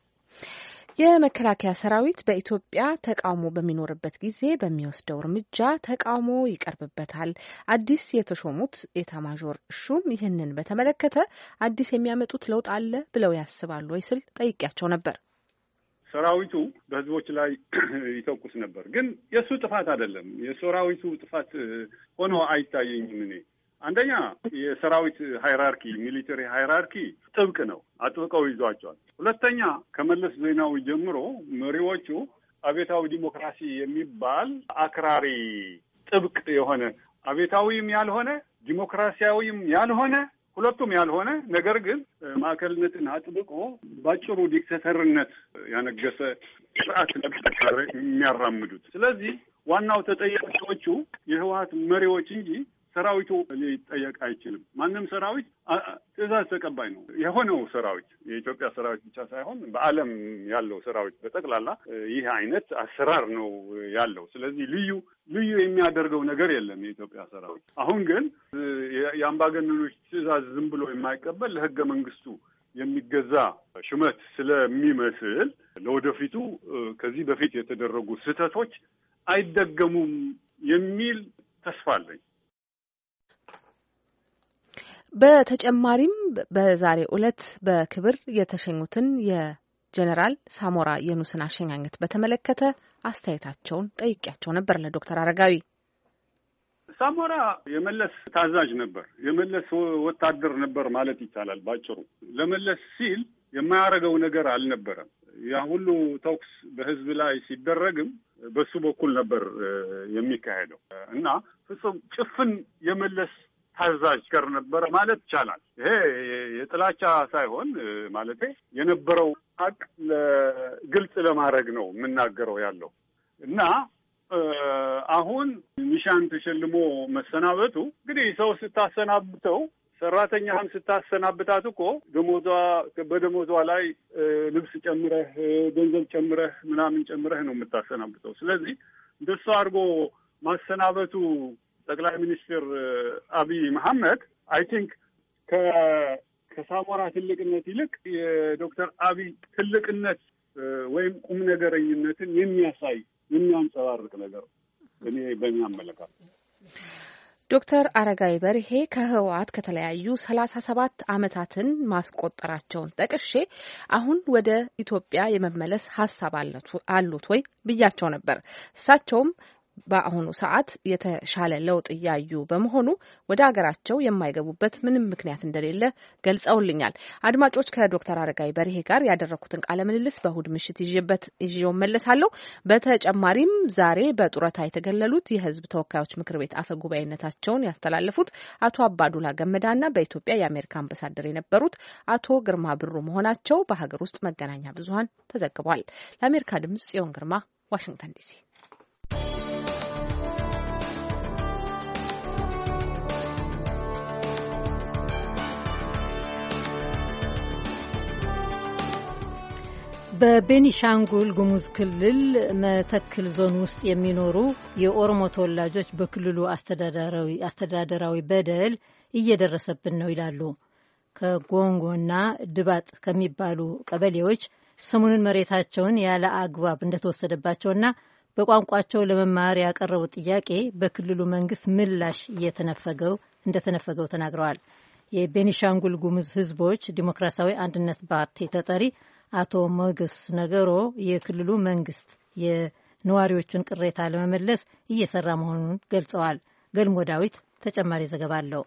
የመከላከያ ሰራዊት በኢትዮጵያ ተቃውሞ በሚኖርበት ጊዜ በሚወስደው እርምጃ ተቃውሞ ይቀርብበታል። አዲስ የተሾሙት ኤታማዦር ሹም ይህንን በተመለከተ አዲስ የሚያመጡት ለውጥ አለ ብለው ያስባሉ ወይ ስል ጠይቄያቸው ነበር። ሰራዊቱ በህዝቦች ላይ ይተኩስ ነበር፣ ግን የሱ ጥፋት አይደለም። የሰራዊቱ ጥፋት ሆኖ አይታየኝም። እኔ አንደኛ የሰራዊት ሃይራርኪ ሚሊተሪ ሃይራርኪ ጥብቅ ነው፣ አጥብቀው ይዟቸዋል። ሁለተኛ ከመለስ ዜናዊ ጀምሮ መሪዎቹ አቤታዊ ዲሞክራሲ የሚባል አክራሪ ጥብቅ የሆነ አቤታዊም ያልሆነ ዲሞክራሲያዊም ያልሆነ ሁለቱም ያልሆነ ነገር ግን ማዕከልነትን አጥብቆ ባጭሩ ዲክታተርነት ያነገሰ ስርዓት ነበር የሚያራምዱት። ስለዚህ ዋናው ተጠያቂዎቹ የህወሓት መሪዎች እንጂ ሰራዊቱ ሊጠየቅ አይችልም። ማንም ሰራዊት ትዕዛዝ ተቀባይ ነው የሆነው ሰራዊት የኢትዮጵያ ሰራዊት ብቻ ሳይሆን በዓለም ያለው ሰራዊት በጠቅላላ ይህ አይነት አሰራር ነው ያለው። ስለዚህ ልዩ ልዩ የሚያደርገው ነገር የለም የኢትዮጵያ ሰራዊት። አሁን ግን የአምባገነኖች ትዕዛዝ ዝም ብሎ የማይቀበል ለህገ መንግስቱ የሚገዛ ሹመት ስለሚመስል ለወደፊቱ ከዚህ በፊት የተደረጉ ስህተቶች አይደገሙም የሚል ተስፋ አለኝ። በተጨማሪም በዛሬው ዕለት በክብር የተሸኙትን የጀነራል ሳሞራ የኑስን አሸኛኘት በተመለከተ አስተያየታቸውን ጠይቄያቸው ነበር ለዶክተር አረጋዊ። ሳሞራ የመለስ ታዛዥ ነበር፣ የመለስ ወታደር ነበር ማለት ይቻላል ባጭሩ። ለመለስ ሲል የማያደርገው ነገር አልነበረም። ያ ሁሉ ተኩስ በህዝብ ላይ ሲደረግም በሱ በኩል ነበር የሚካሄደው እና ፍጹም ጭፍን የመለስ ታዛዥ ጋር ነበረ ማለት ይቻላል። ይሄ የጥላቻ ሳይሆን ማለቴ የነበረው ሀቅ ግልጽ ለማድረግ ነው የምናገረው ያለው እና አሁን ኒሻን ተሸልሞ መሰናበቱ እንግዲህ ሰው ስታሰናብተው ሰራተኛህን ስታሰናብታት እኮ ደሞዟ በደሞዟ ላይ ልብስ ጨምረህ ገንዘብ ጨምረህ ምናምን ጨምረህ ነው የምታሰናብተው። ስለዚህ እንደሱ አድርጎ ማሰናበቱ ጠቅላይ ሚኒስትር አብይ መሐመድ አይ ቲንክ ከሳሞራ ትልቅነት ይልቅ የዶክተር አብይ ትልቅነት ወይም ቁም ነገረኝነትን የሚያሳይ የሚያንጸባርቅ ነገር እኔ በእኔ አመለካከት። ዶክተር አረጋዊ በርሄ ከህወሓት ከተለያዩ ሰላሳ ሰባት ዓመታትን ማስቆጠራቸውን ጠቅሼ አሁን ወደ ኢትዮጵያ የመመለስ ሀሳብ አሉት ወይ ብያቸው ነበር። እሳቸውም በአሁኑ ሰዓት የተሻለ ለውጥ እያዩ በመሆኑ ወደ ሀገራቸው የማይገቡበት ምንም ምክንያት እንደሌለ ገልጸውልኛል። አድማጮች ከዶክተር አረጋዊ በርሄ ጋር ያደረኩትን ቃለ ምልልስ በእሁድ ምሽት ይዤበት ይዤው መለሳለሁ። በተጨማሪም ዛሬ በጡረታ የተገለሉት የህዝብ ተወካዮች ምክር ቤት አፈ ጉባኤነታቸውን ያስተላለፉት አቶ አባዱላ ገመዳና በኢትዮጵያ የአሜሪካ አምባሳደር የነበሩት አቶ ግርማ ብሩ መሆናቸው በሀገር ውስጥ መገናኛ ብዙኃን ተዘግቧል። ለአሜሪካ ድምጽ ጽዮን ግርማ ዋሽንግተን ዲሲ። በቤኒሻንጉል ጉሙዝ ክልል መተክል ዞን ውስጥ የሚኖሩ የኦሮሞ ተወላጆች በክልሉ አስተዳደራዊ አስተዳደራዊ በደል እየደረሰብን ነው ይላሉ። ከጎንጎና ድባጥ ከሚባሉ ቀበሌዎች ሰሞኑን መሬታቸውን ያለ አግባብ እንደተወሰደባቸውና በቋንቋቸው ለመማር ያቀረቡት ጥያቄ በክልሉ መንግስት ምላሽ እየተነፈገው እንደተነፈገው ተናግረዋል። የቤኒሻንጉል ጉሙዝ ህዝቦች ዲሞክራሲያዊ አንድነት ፓርቲ ተጠሪ አቶ ሞገስ ነገሮ የክልሉ መንግስት የነዋሪዎቹን ቅሬታ ለመመለስ እየሰራ መሆኑን ገልጸዋል። ገልሞ ዳዊት ተጨማሪ ዘገባ አለው።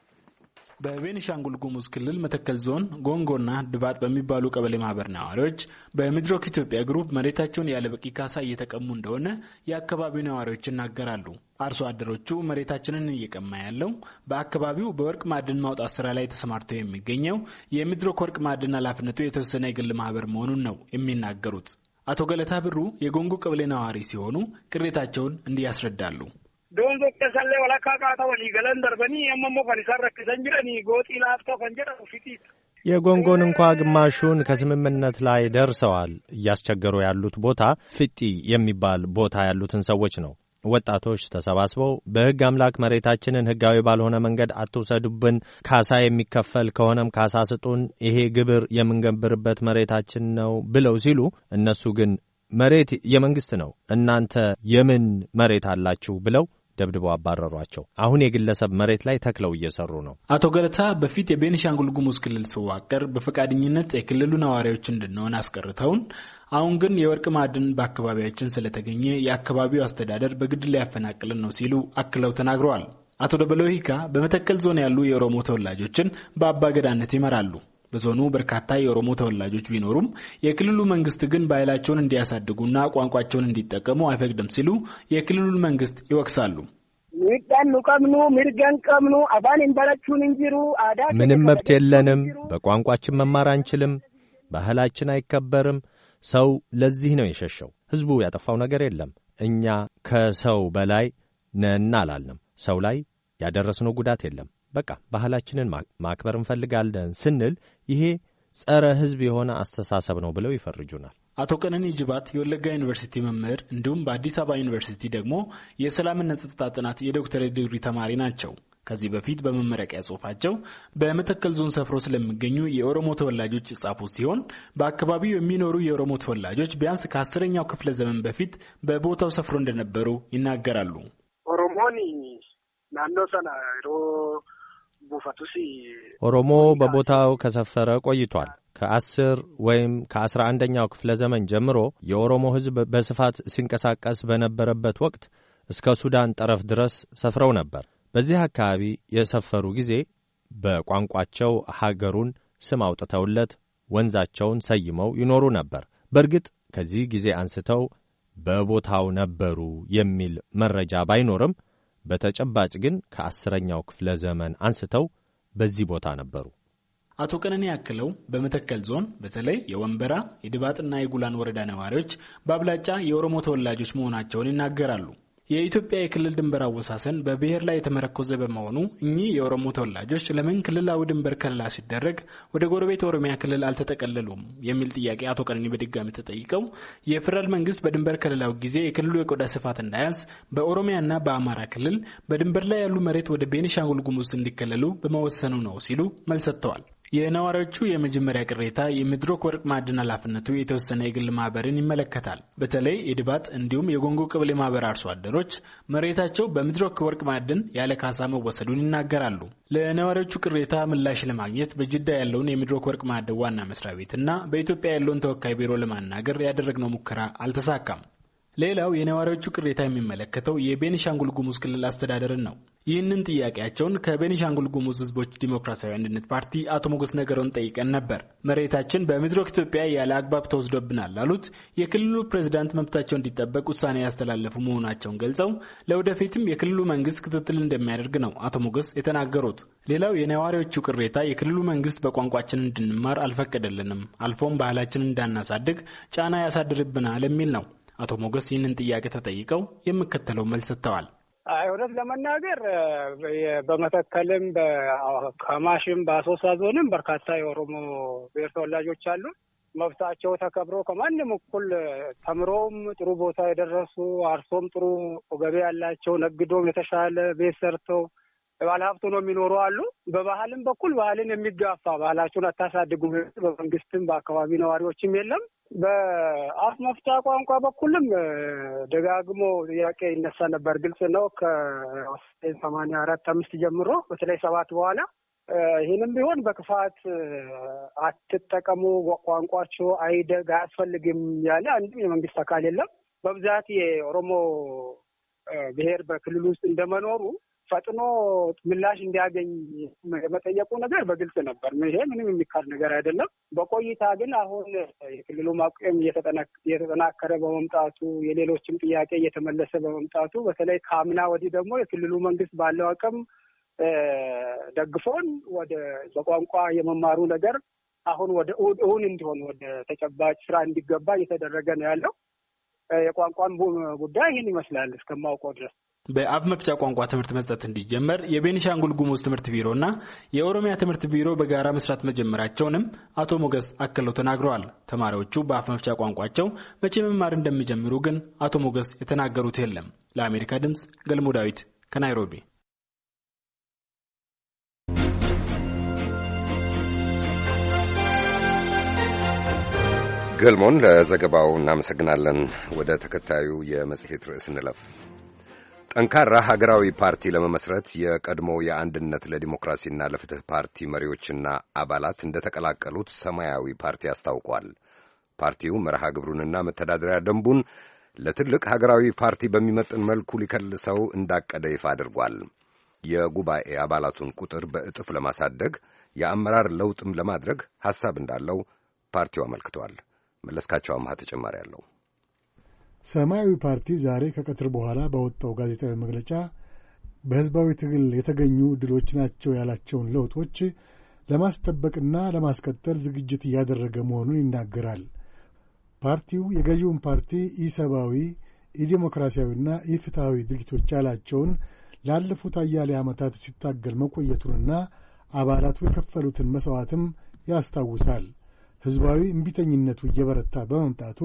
በቤኒሻንጉል ጉሙዝ ክልል መተከል ዞን ጎንጎና ድባጥ በሚባሉ ቀበሌ ማህበር ነዋሪዎች በሚድሮክ ኢትዮጵያ ግሩፕ መሬታቸውን ያለ በቂ ካሳ እየተቀሙ እንደሆነ የአካባቢው ነዋሪዎች ይናገራሉ። አርሶ አደሮቹ መሬታችንን እየቀማ ያለው በአካባቢው በወርቅ ማዕድን ማውጣት ስራ ላይ ተሰማርተው የሚገኘው የሚድሮክ ወርቅ ማዕድን ኃላፊነቱ የተወሰነ የግል ማህበር መሆኑን ነው የሚናገሩት። አቶ ገለታ ብሩ የጎንጎ ቀበሌ ነዋሪ ሲሆኑ ቅሬታቸውን እንዲህ ያስረዳሉ። ዶን ዶክተሰለ ወላካ ቃታ ወሊ ገለን ደርበኒ የመሞ ከንሰረክ ዘንጅረኒ ጎጢ ላፍቶ ከንጀራ ፊቲት የጎንጎን እንኳ ግማሹን ከስምምነት ላይ ደርሰዋል። እያስቸገሩ ያሉት ቦታ ፍጢ የሚባል ቦታ ያሉትን ሰዎች ነው። ወጣቶች ተሰባስበው በሕግ አምላክ መሬታችንን ሕጋዊ ባልሆነ መንገድ አትውሰዱብን፣ ካሳ የሚከፈል ከሆነም ካሳ ስጡን፣ ይሄ ግብር የምንገብርበት መሬታችን ነው ብለው ሲሉ እነሱ ግን መሬት የመንግስት ነው እናንተ የምን መሬት አላችሁ ብለው ደብድበው አባረሯቸው። አሁን የግለሰብ መሬት ላይ ተክለው እየሰሩ ነው። አቶ ገለታ በፊት የቤኒሻንጉል ጉሙዝ ክልል ሲዋቀር በፈቃደኝነት የክልሉ ነዋሪዎች እንድንሆን አስቀርተውን አሁን ግን የወርቅ ማዕድን በአካባቢያችን ስለተገኘ የአካባቢው አስተዳደር በግድ ሊያፈናቅልን ነው ሲሉ አክለው ተናግረዋል። አቶ ደበሎ ሂካ በመተከል ዞን ያሉ የኦሮሞ ተወላጆችን በአባገዳነት ይመራሉ። በዞኑ በርካታ የኦሮሞ ተወላጆች ቢኖሩም የክልሉ መንግስት ግን ባህላቸውን እንዲያሳድጉና ቋንቋቸውን እንዲጠቀሙ አይፈቅድም ሲሉ የክልሉ መንግስት ይወቅሳሉ። ምንም መብት የለንም፣ በቋንቋችን መማር አንችልም፣ ባህላችን አይከበርም። ሰው ለዚህ ነው የሸሸው። ህዝቡ ያጠፋው ነገር የለም። እኛ ከሰው በላይ ነን አላልንም። ሰው ላይ ያደረስነው ጉዳት የለም። በቃ ባህላችንን ማክበር እንፈልጋለን ስንል ይሄ ጸረ ሕዝብ የሆነ አስተሳሰብ ነው ብለው ይፈርጁናል። አቶ ቀነኒ ጅባት የወለጋ ዩኒቨርሲቲ መምህር እንዲሁም በአዲስ አበባ ዩኒቨርሲቲ ደግሞ የሰላምና ጸጥታ ጥናት የዶክተሬት ዲግሪ ተማሪ ናቸው። ከዚህ በፊት በመመረቂያ ጽሑፋቸው በመተከል ዞን ሰፍሮ ስለሚገኙ የኦሮሞ ተወላጆች ጻፉ ሲሆን በአካባቢው የሚኖሩ የኦሮሞ ተወላጆች ቢያንስ ከአስረኛው ክፍለ ዘመን በፊት በቦታው ሰፍሮ እንደነበሩ ይናገራሉ። ኦሮሞኒ ናኖ ሰና ሮ ቡፋቱሲ ኦሮሞ በቦታው ከሰፈረ ቆይቷል። ከአስር ወይም ከአስራ አንደኛው ክፍለ ዘመን ጀምሮ የኦሮሞ ሕዝብ በስፋት ሲንቀሳቀስ በነበረበት ወቅት እስከ ሱዳን ጠረፍ ድረስ ሰፍረው ነበር። በዚህ አካባቢ የሰፈሩ ጊዜ በቋንቋቸው ሀገሩን ስም አውጥተውለት ወንዛቸውን ሰይመው ይኖሩ ነበር። በእርግጥ ከዚህ ጊዜ አንስተው በቦታው ነበሩ የሚል መረጃ ባይኖርም በተጨባጭ ግን ከአስረኛው ክፍለ ዘመን አንስተው በዚህ ቦታ ነበሩ። አቶ ቀነኒ ያክለው በመተከል ዞን በተለይ የወንበራ የድባጥና የጉላን ወረዳ ነዋሪዎች በአብላጫ የኦሮሞ ተወላጆች መሆናቸውን ይናገራሉ። የኢትዮጵያ የክልል ድንበር አወሳሰን በብሔር ላይ የተመረኮዘ በመሆኑ እኚህ የኦሮሞ ተወላጆች ለምን ክልላዊ ድንበር ከለላ ሲደረግ ወደ ጎረቤት ኦሮሚያ ክልል አልተጠቀለሉም የሚል ጥያቄ አቶ ቀነኒ በድጋሚ ተጠይቀው የፌደራል መንግስት በድንበር ከለላው ጊዜ የክልሉ የቆዳ ስፋት እንዳያንስ በኦሮሚያና በአማራ ክልል በድንበር ላይ ያሉ መሬት ወደ ቤኒሻንጉል ጉሙዝ እንዲከለሉ በመወሰኑ ነው ሲሉ መልስ ሰጥተዋል። የነዋሪዎቹ የመጀመሪያ ቅሬታ የሚድሮክ ወርቅ ማዕድን ኃላፊነቱ የተወሰነ የግል ማህበርን ይመለከታል። በተለይ የድባጥ እንዲሁም የጎንጎ ቀበሌ ማህበር አርሶ አደሮች መሬታቸው በሚድሮክ ወርቅ ማዕድን ያለ ካሳ መወሰዱን ይናገራሉ። ለነዋሪዎቹ ቅሬታ ምላሽ ለማግኘት በጅዳ ያለውን የሚድሮክ ወርቅ ማዕድን ዋና መስሪያ ቤትና በኢትዮጵያ ያለውን ተወካይ ቢሮ ለማናገር ያደረግነው ሙከራ አልተሳካም። ሌላው የነዋሪዎቹ ቅሬታ የሚመለከተው የቤኒሻንጉል ጉሙዝ ክልል አስተዳደርን ነው። ይህንን ጥያቄያቸውን ከቤኒሻንጉል ጉሙዝ ህዝቦች ዲሞክራሲያዊ አንድነት ፓርቲ አቶ ሞገስ ነገሮን ጠይቀን ነበር። መሬታችን በሚድሮክ ኢትዮጵያ ያለ አግባብ ተወስዶብናል ላሉት የክልሉ ፕሬዝዳንት መብታቸው እንዲጠበቅ ውሳኔ ያስተላለፉ መሆናቸውን ገልጸው ለወደፊትም የክልሉ መንግስት ክትትል እንደሚያደርግ ነው አቶ ሞገስ የተናገሩት። ሌላው የነዋሪዎቹ ቅሬታ የክልሉ መንግስት በቋንቋችን እንድንማር አልፈቀደልንም፣ አልፎም ባህላችንን እንዳናሳድግ ጫና ያሳድርብናል የሚል ነው። አቶ ሞገስ ይህንን ጥያቄ ተጠይቀው የሚከተለው መልስ ሰጥተዋል። እውነት ለመናገር በመተከልም በከማሽም በአሶሳ ዞንም በርካታ የኦሮሞ ብሔር ተወላጆች አሉ። መብታቸው ተከብሮ ከማንም እኩል ተምሮም ጥሩ ቦታ የደረሱ አርሶም ጥሩ ገቢ ያላቸው ነግዶም የተሻለ ቤት ሰርተው ባለሀብቱ ነው የሚኖሩ አሉ። በባህልም በኩል ባህልን የሚጋፋ ባህላችሁን አታሳድጉ በመንግስትም በአካባቢ ነዋሪዎችም የለም። በአፍ መፍቻ ቋንቋ በኩልም ደጋግሞ ጥያቄ ይነሳ ነበር። ግልጽ ነው ከሰማንያ አራት አምስት ጀምሮ በተለይ ሰባት በኋላ ይህንም ቢሆን በክፋት አትጠቀሙ፣ ቋንቋቸው አይደግ አያስፈልግም ያለ አንድም የመንግስት አካል የለም። በብዛት የኦሮሞ ብሔር በክልሉ ውስጥ እንደመኖሩ ፈጥኖ ምላሽ እንዲያገኝ የመጠየቁ ነገር በግልጽ ነበር። ይሄ ምንም የሚካድ ነገር አይደለም። በቆይታ ግን አሁን የክልሉ ማቆም እየተጠናከረ በመምጣቱ የሌሎችም ጥያቄ እየተመለሰ በመምጣቱ በተለይ ከአምና ወዲህ ደግሞ የክልሉ መንግስት ባለው አቅም ደግፎን ወደ በቋንቋ የመማሩ ነገር አሁን ወደ እውን እንዲሆን ወደ ተጨባጭ ስራ እንዲገባ እየተደረገ ነው ያለው። የቋንቋን ጉዳይ ይህን ይመስላል እስከማውቀው ድረስ። በአፍ መፍቻ ቋንቋ ትምህርት መስጠት እንዲጀመር የቤኒሻንጉል ጉሙዝ ትምህርት ቢሮና የኦሮሚያ ትምህርት ቢሮ በጋራ መስራት መጀመራቸውንም አቶ ሞገስ አክለው ተናግረዋል። ተማሪዎቹ በአፍ መፍቻ ቋንቋቸው መቼ መማር እንደሚጀምሩ ግን አቶ ሞገስ የተናገሩት የለም። ለአሜሪካ ድምጽ ገልሞ ዳዊት ከናይሮቢ። ገልሞን ለዘገባው እናመሰግናለን። ወደ ተከታዩ የመጽሔት ርዕስ እንለፍ። ጠንካራ ሀገራዊ ፓርቲ ለመመስረት የቀድሞ የአንድነት ለዲሞክራሲና ለፍትህ ፓርቲ መሪዎችና አባላት እንደተቀላቀሉት ሰማያዊ ፓርቲ አስታውቋል። ፓርቲው መርሃ ግብሩንና መተዳደሪያ ደንቡን ለትልቅ ሀገራዊ ፓርቲ በሚመጥን መልኩ ሊከልሰው እንዳቀደ ይፋ አድርጓል። የጉባኤ አባላቱን ቁጥር በእጥፍ ለማሳደግ የአመራር ለውጥም ለማድረግ ሐሳብ እንዳለው ፓርቲው አመልክቷል። መለስካቸው አማሃ ተጨማሪ አለው። ሰማያዊ ፓርቲ ዛሬ ከቀትር በኋላ ባወጣው ጋዜጣዊ መግለጫ በሕዝባዊ ትግል የተገኙ ድሎች ናቸው ያላቸውን ለውጦች ለማስጠበቅና ለማስቀጠል ዝግጅት እያደረገ መሆኑን ይናገራል። ፓርቲው የገዢውን ፓርቲ ኢሰብአዊ፣ ኢዴሞክራሲያዊና ኢፍትሐዊ ድርጊቶች ያላቸውን ላለፉት አያሌ ዓመታት ሲታገል መቆየቱንና አባላቱ የከፈሉትን መሥዋዕትም ያስታውሳል። ሕዝባዊ እምቢተኝነቱ እየበረታ በመምጣቱ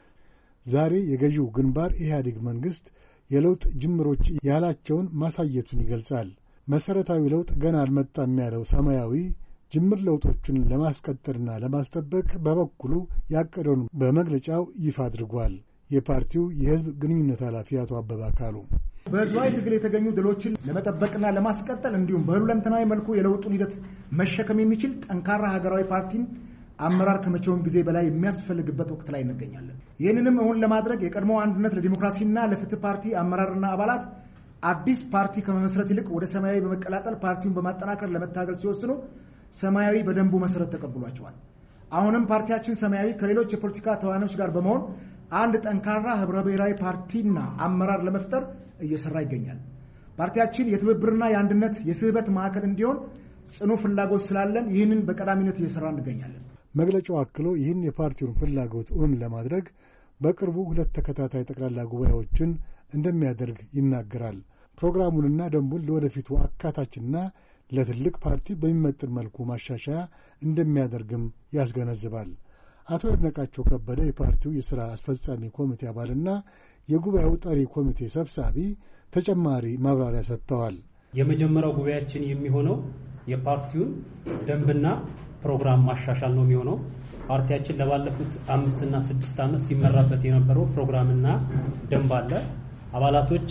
ዛሬ የገዢው ግንባር ኢህአዴግ መንግሥት የለውጥ ጅምሮች ያላቸውን ማሳየቱን ይገልጻል። መሠረታዊ ለውጥ ገና አልመጣም ያለው ሰማያዊ ጅምር ለውጦቹን ለማስቀጠልና ለማስጠበቅ በበኩሉ ያቀደውን በመግለጫው ይፋ አድርጓል። የፓርቲው የሕዝብ ግንኙነት ኃላፊ አቶ አበባ ካሉ በህዝባዊ ትግል የተገኙ ድሎችን ለመጠበቅና ለማስቀጠል እንዲሁም በሁለንተናዊ መልኩ የለውጡን ሂደት መሸከም የሚችል ጠንካራ ሀገራዊ ፓርቲን አመራር ከመቼውም ጊዜ በላይ የሚያስፈልግበት ወቅት ላይ እንገኛለን። ይህንንም እውን ለማድረግ የቀድሞ አንድነት ለዲሞክራሲና ለፍትህ ፓርቲ አመራርና አባላት አዲስ ፓርቲ ከመመስረት ይልቅ ወደ ሰማያዊ በመቀላቀል ፓርቲውን በማጠናከር ለመታገል ሲወስኑ ሰማያዊ በደንቡ መሰረት ተቀብሏቸዋል። አሁንም ፓርቲያችን ሰማያዊ ከሌሎች የፖለቲካ ተዋናዮች ጋር በመሆን አንድ ጠንካራ ህብረ ብሔራዊ ፓርቲና አመራር ለመፍጠር እየሰራ ይገኛል። ፓርቲያችን የትብብርና የአንድነት የስህበት ማዕከል እንዲሆን ጽኑ ፍላጎት ስላለን ይህንን በቀዳሚነት እየሰራ እንገኛለን። መግለጫው አክሎ ይህን የፓርቲውን ፍላጎት እውን ለማድረግ በቅርቡ ሁለት ተከታታይ ጠቅላላ ጉባኤዎችን እንደሚያደርግ ይናገራል። ፕሮግራሙንና ደንቡን ለወደፊቱ አካታችና ለትልቅ ፓርቲ በሚመጥን መልኩ ማሻሻያ እንደሚያደርግም ያስገነዝባል። አቶ ይድነቃቸው ከበደ የፓርቲው የሥራ አስፈጻሚ ኮሚቴ አባልና የጉባኤው ጠሪ ኮሚቴ ሰብሳቢ ተጨማሪ ማብራሪያ ሰጥተዋል። የመጀመሪያው ጉባኤያችን የሚሆነው የፓርቲውን ደንብና ፕሮግራም ማሻሻል ነው የሚሆነው። ፓርቲያችን ለባለፉት አምስትና ስድስት ዓመት ሲመራበት የነበረው ፕሮግራምና ደንብ አለ። አባላቶች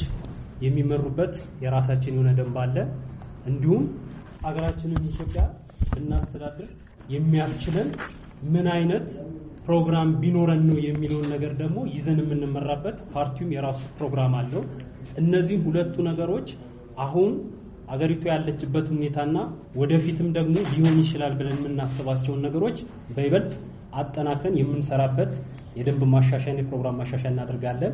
የሚመሩበት የራሳችን የሆነ ደንብ አለ። እንዲሁም ሀገራችንን ኢትዮጵያ ልናስተዳድር የሚያስችለን ምን አይነት ፕሮግራም ቢኖረን ነው የሚለውን ነገር ደግሞ ይዘን የምንመራበት ፓርቲውም የራሱ ፕሮግራም አለው። እነዚህ ሁለቱ ነገሮች አሁን አገሪቱ ያለችበት ሁኔታና ወደፊትም ደግሞ ሊሆን ይችላል ብለን የምናስባቸውን ነገሮች በይበልጥ አጠናክረን የምንሰራበት የደንብ ማሻሻያ የፕሮግራም ማሻሻያ እናደርጋለን።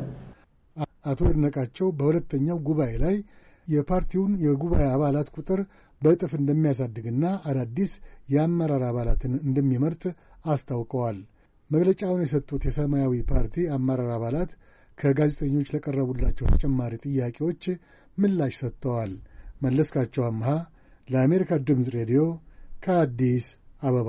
አቶ ይድነቃቸው በሁለተኛው ጉባኤ ላይ የፓርቲውን የጉባኤ አባላት ቁጥር በእጥፍ እንደሚያሳድግና አዳዲስ የአመራር አባላትን እንደሚመርጥ አስታውቀዋል። መግለጫውን የሰጡት የሰማያዊ ፓርቲ አመራር አባላት ከጋዜጠኞች ለቀረቡላቸው ተጨማሪ ጥያቄዎች ምላሽ ሰጥተዋል። መለስካቸው አምሃ ለአሜሪካ ድምፅ ሬዲዮ ከአዲስ አበባ።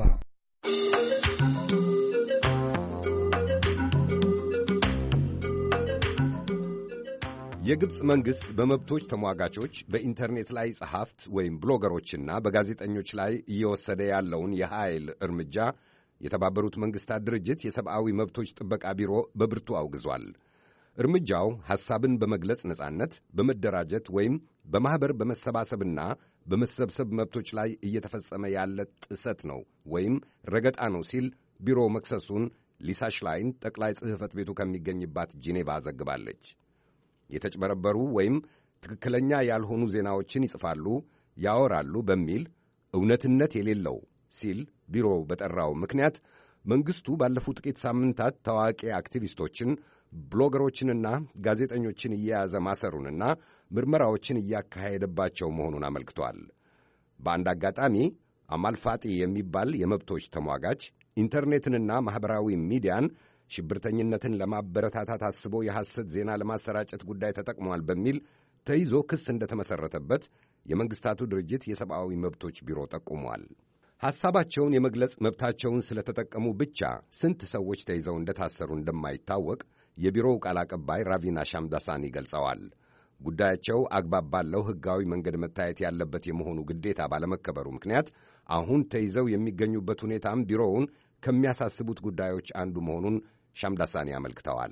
የግብፅ መንግሥት በመብቶች ተሟጋቾች በኢንተርኔት ላይ ጸሐፍት ወይም ብሎገሮችና በጋዜጠኞች ላይ እየወሰደ ያለውን የኃይል እርምጃ የተባበሩት መንግሥታት ድርጅት የሰብዓዊ መብቶች ጥበቃ ቢሮ በብርቱ አውግዟል። እርምጃው ሐሳብን በመግለጽ ነጻነት፣ በመደራጀት ወይም በማኅበር በመሰባሰብና በመሰብሰብ መብቶች ላይ እየተፈጸመ ያለ ጥሰት ነው ወይም ረገጣ ነው ሲል ቢሮ መክሰሱን ሊሳ ሽላይን ጠቅላይ ጽሕፈት ቤቱ ከሚገኝባት ጂኔቫ ዘግባለች። የተጭበረበሩ ወይም ትክክለኛ ያልሆኑ ዜናዎችን ይጽፋሉ፣ ያወራሉ በሚል እውነትነት የሌለው ሲል ቢሮው በጠራው ምክንያት መንግሥቱ ባለፉት ጥቂት ሳምንታት ታዋቂ አክቲቪስቶችን፣ ብሎገሮችንና ጋዜጠኞችን እየያዘ ማሰሩንና ምርመራዎችን እያካሄደባቸው መሆኑን አመልክቷል። በአንድ አጋጣሚ አማልፋጢ የሚባል የመብቶች ተሟጋች ኢንተርኔትንና ማኅበራዊ ሚዲያን ሽብርተኝነትን ለማበረታታት አስቦ የሐሰት ዜና ለማሰራጨት ጉዳይ ተጠቅሟል በሚል ተይዞ ክስ እንደተመሠረተበት የመንግሥታቱ ድርጅት የሰብዓዊ መብቶች ቢሮ ጠቁሟል። ሐሳባቸውን የመግለጽ መብታቸውን ስለተጠቀሙ ብቻ ስንት ሰዎች ተይዘው እንደታሰሩ እንደማይታወቅ የቢሮው ቃል አቀባይ ራቪና ሻምዳሳኒ ገልጸዋል። ጉዳያቸው አግባብ ባለው ሕጋዊ መንገድ መታየት ያለበት የመሆኑ ግዴታ ባለመከበሩ ምክንያት አሁን ተይዘው የሚገኙበት ሁኔታም ቢሮውን ከሚያሳስቡት ጉዳዮች አንዱ መሆኑን ሻምዳሳኒ አመልክተዋል።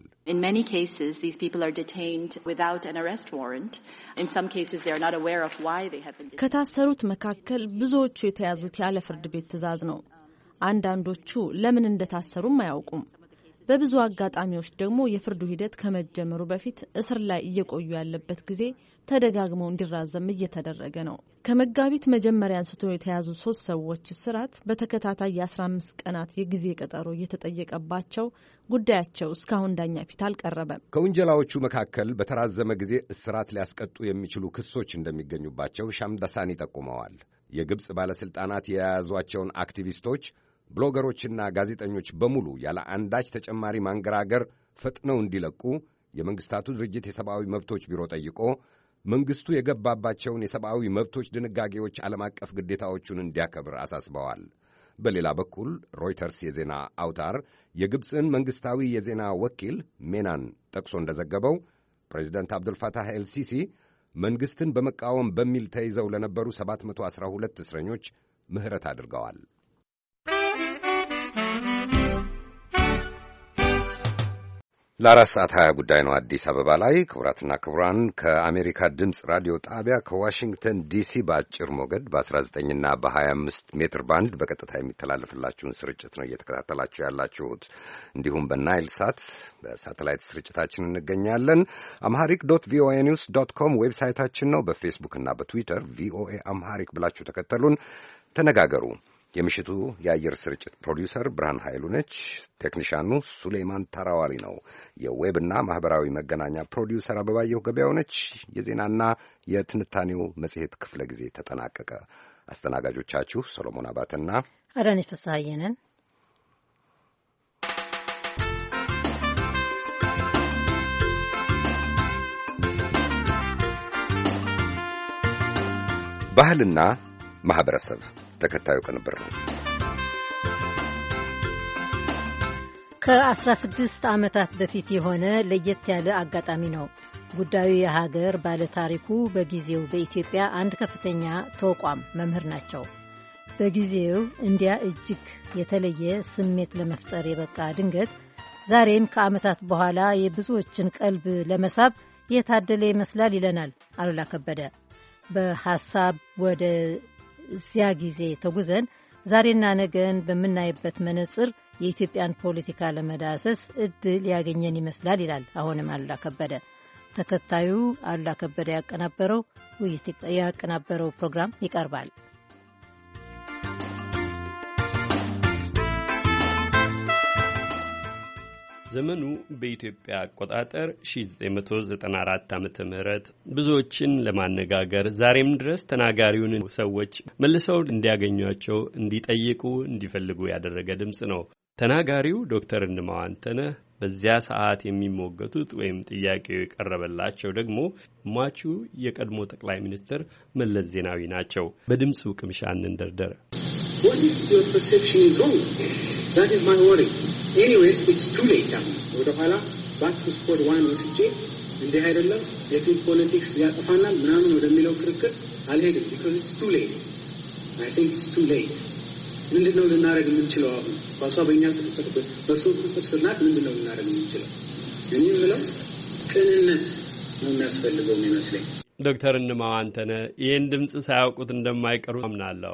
ከታሰሩት መካከል ብዙዎቹ የተያዙት ያለ ፍርድ ቤት ትዕዛዝ ነው። አንዳንዶቹ ለምን እንደታሰሩም አያውቁም። በብዙ አጋጣሚዎች ደግሞ የፍርዱ ሂደት ከመጀመሩ በፊት እስር ላይ እየቆዩ ያለበት ጊዜ ተደጋግመው እንዲራዘም እየተደረገ ነው። ከመጋቢት መጀመሪያ አንስቶ የተያዙ ሶስት ሰዎች እስራት በተከታታይ የአስራ አምስት ቀናት የጊዜ ቀጠሮ እየተጠየቀባቸው ጉዳያቸው እስካሁን ዳኛ ፊት አልቀረበም። ከውንጀላዎቹ መካከል በተራዘመ ጊዜ እስራት ሊያስቀጡ የሚችሉ ክሶች እንደሚገኙባቸው ሻምዳሳኒ ጠቁመዋል። የግብፅ ባለሥልጣናት የያዟቸውን አክቲቪስቶች ብሎገሮችና ጋዜጠኞች በሙሉ ያለ አንዳች ተጨማሪ ማንገራገር ፈጥነው እንዲለቁ የመንግሥታቱ ድርጅት የሰብዓዊ መብቶች ቢሮ ጠይቆ መንግሥቱ የገባባቸውን የሰብአዊ መብቶች ድንጋጌዎች ዓለም አቀፍ ግዴታዎቹን እንዲያከብር አሳስበዋል። በሌላ በኩል ሮይተርስ የዜና አውታር የግብፅን መንግሥታዊ የዜና ወኪል ሜናን ጠቅሶ እንደዘገበው ፕሬዚደንት አብዱልፋታህ ኤልሲሲ መንግሥትን በመቃወም በሚል ተይዘው ለነበሩ ሰባት መቶ አስራ ሁለት እስረኞች ምህረት አድርገዋል። ለአራት ሰዓት ሀያ ጉዳይ ነው አዲስ አበባ ላይ። ክቡራትና ክቡራን ከአሜሪካ ድምፅ ራዲዮ ጣቢያ ከዋሽንግተን ዲሲ በአጭር ሞገድ በአስራ ዘጠኝና በሀያ አምስት ሜትር ባንድ በቀጥታ የሚተላለፍላችሁን ስርጭት ነው እየተከታተላችሁ ያላችሁት። እንዲሁም በናይል ሳት በሳተላይት ስርጭታችን እንገኛለን። አምሃሪክ ዶት ቪኦኤ ኒውስ ዶት ኮም ዌብሳይታችን ነው። በፌስቡክና በትዊተር ቪኦኤ አምሃሪክ ብላችሁ ተከተሉን፣ ተነጋገሩ። የምሽቱ የአየር ስርጭት ፕሮዲውሰር ብርሃን ኃይሉ ነች። ቴክኒሻኑ ሱሌይማን ታራዋሊ ነው። የዌብና ማኅበራዊ መገናኛ ፕሮዲውሰር አበባየሁ ገበያው ነች። የዜናና የትንታኔው መጽሔት ክፍለ ጊዜ ተጠናቀቀ። አስተናጋጆቻችሁ ሰሎሞን አባተና አዳነች ፍስሐዬ ነን። ባህልና ማኅበረሰብ ተከታዩ ቅንብር ነው። ከአስራ ስድስት ዓመታት በፊት የሆነ ለየት ያለ አጋጣሚ ነው። ጉዳዩ የሀገር ባለታሪኩ በጊዜው በኢትዮጵያ አንድ ከፍተኛ ተቋም መምህር ናቸው። በጊዜው እንዲያ እጅግ የተለየ ስሜት ለመፍጠር የበቃ ድንገት ዛሬም ከዓመታት በኋላ የብዙዎችን ቀልብ ለመሳብ የታደለ ይመስላል ይለናል አሉላ ከበደ። በሐሳብ ወደ እዚያ ጊዜ ተጉዘን ዛሬና ነገን በምናይበት መነጽር የኢትዮጵያን ፖለቲካ ለመዳሰስ እድል ያገኘን ይመስላል ይላል አሁንም አሉላ ከበደ። ተከታዩ አሉላ ከበደ ያቀናበረው ውይይት ያቀናበረው ፕሮግራም ይቀርባል። ዘመኑ በኢትዮጵያ አቆጣጠር ሺህ ዘጠኝ መቶ ዘጠና አራት ዓመተ ምህረት ብዙዎችን ለማነጋገር ዛሬም ድረስ ተናጋሪውን ሰዎች መልሰው እንዲያገኟቸው፣ እንዲጠይቁ፣ እንዲፈልጉ ያደረገ ድምፅ ነው። ተናጋሪው ዶክተር እንማው አንተነህ በዚያ ሰዓት የሚሞገቱት ወይም ጥያቄው የቀረበላቸው ደግሞ ሟቹ የቀድሞ ጠቅላይ ሚኒስትር መለስ ዜናዊ ናቸው። በድምፁ ቅምሻ እንደርደረ What is your perception is wrong? That is my worry. Anyways, it's too late now. ወደ ኋላ back to square one ወስጄ እንዲህ አይደለም የፊት ፖለቲክስ ያጠፋናል ምናምን ወደሚለው ክርክር አልሄድም because it's too late. I think it's too late. ምንድነው ልናደርግ የምንችለው አሁን? ኳሷ በእኛ ቁጥጥር በእርሶ ቁጥጥር ስር ናት። ምንድነው ልናደርግ የምንችለው? እኔ የምለው ቅንነት ነው የሚያስፈልገው የሚመስለኝ። ዶክተር እንማው አንተነህ ይህን ድምፅ ሳያውቁት እንደማይቀሩ አምናለሁ።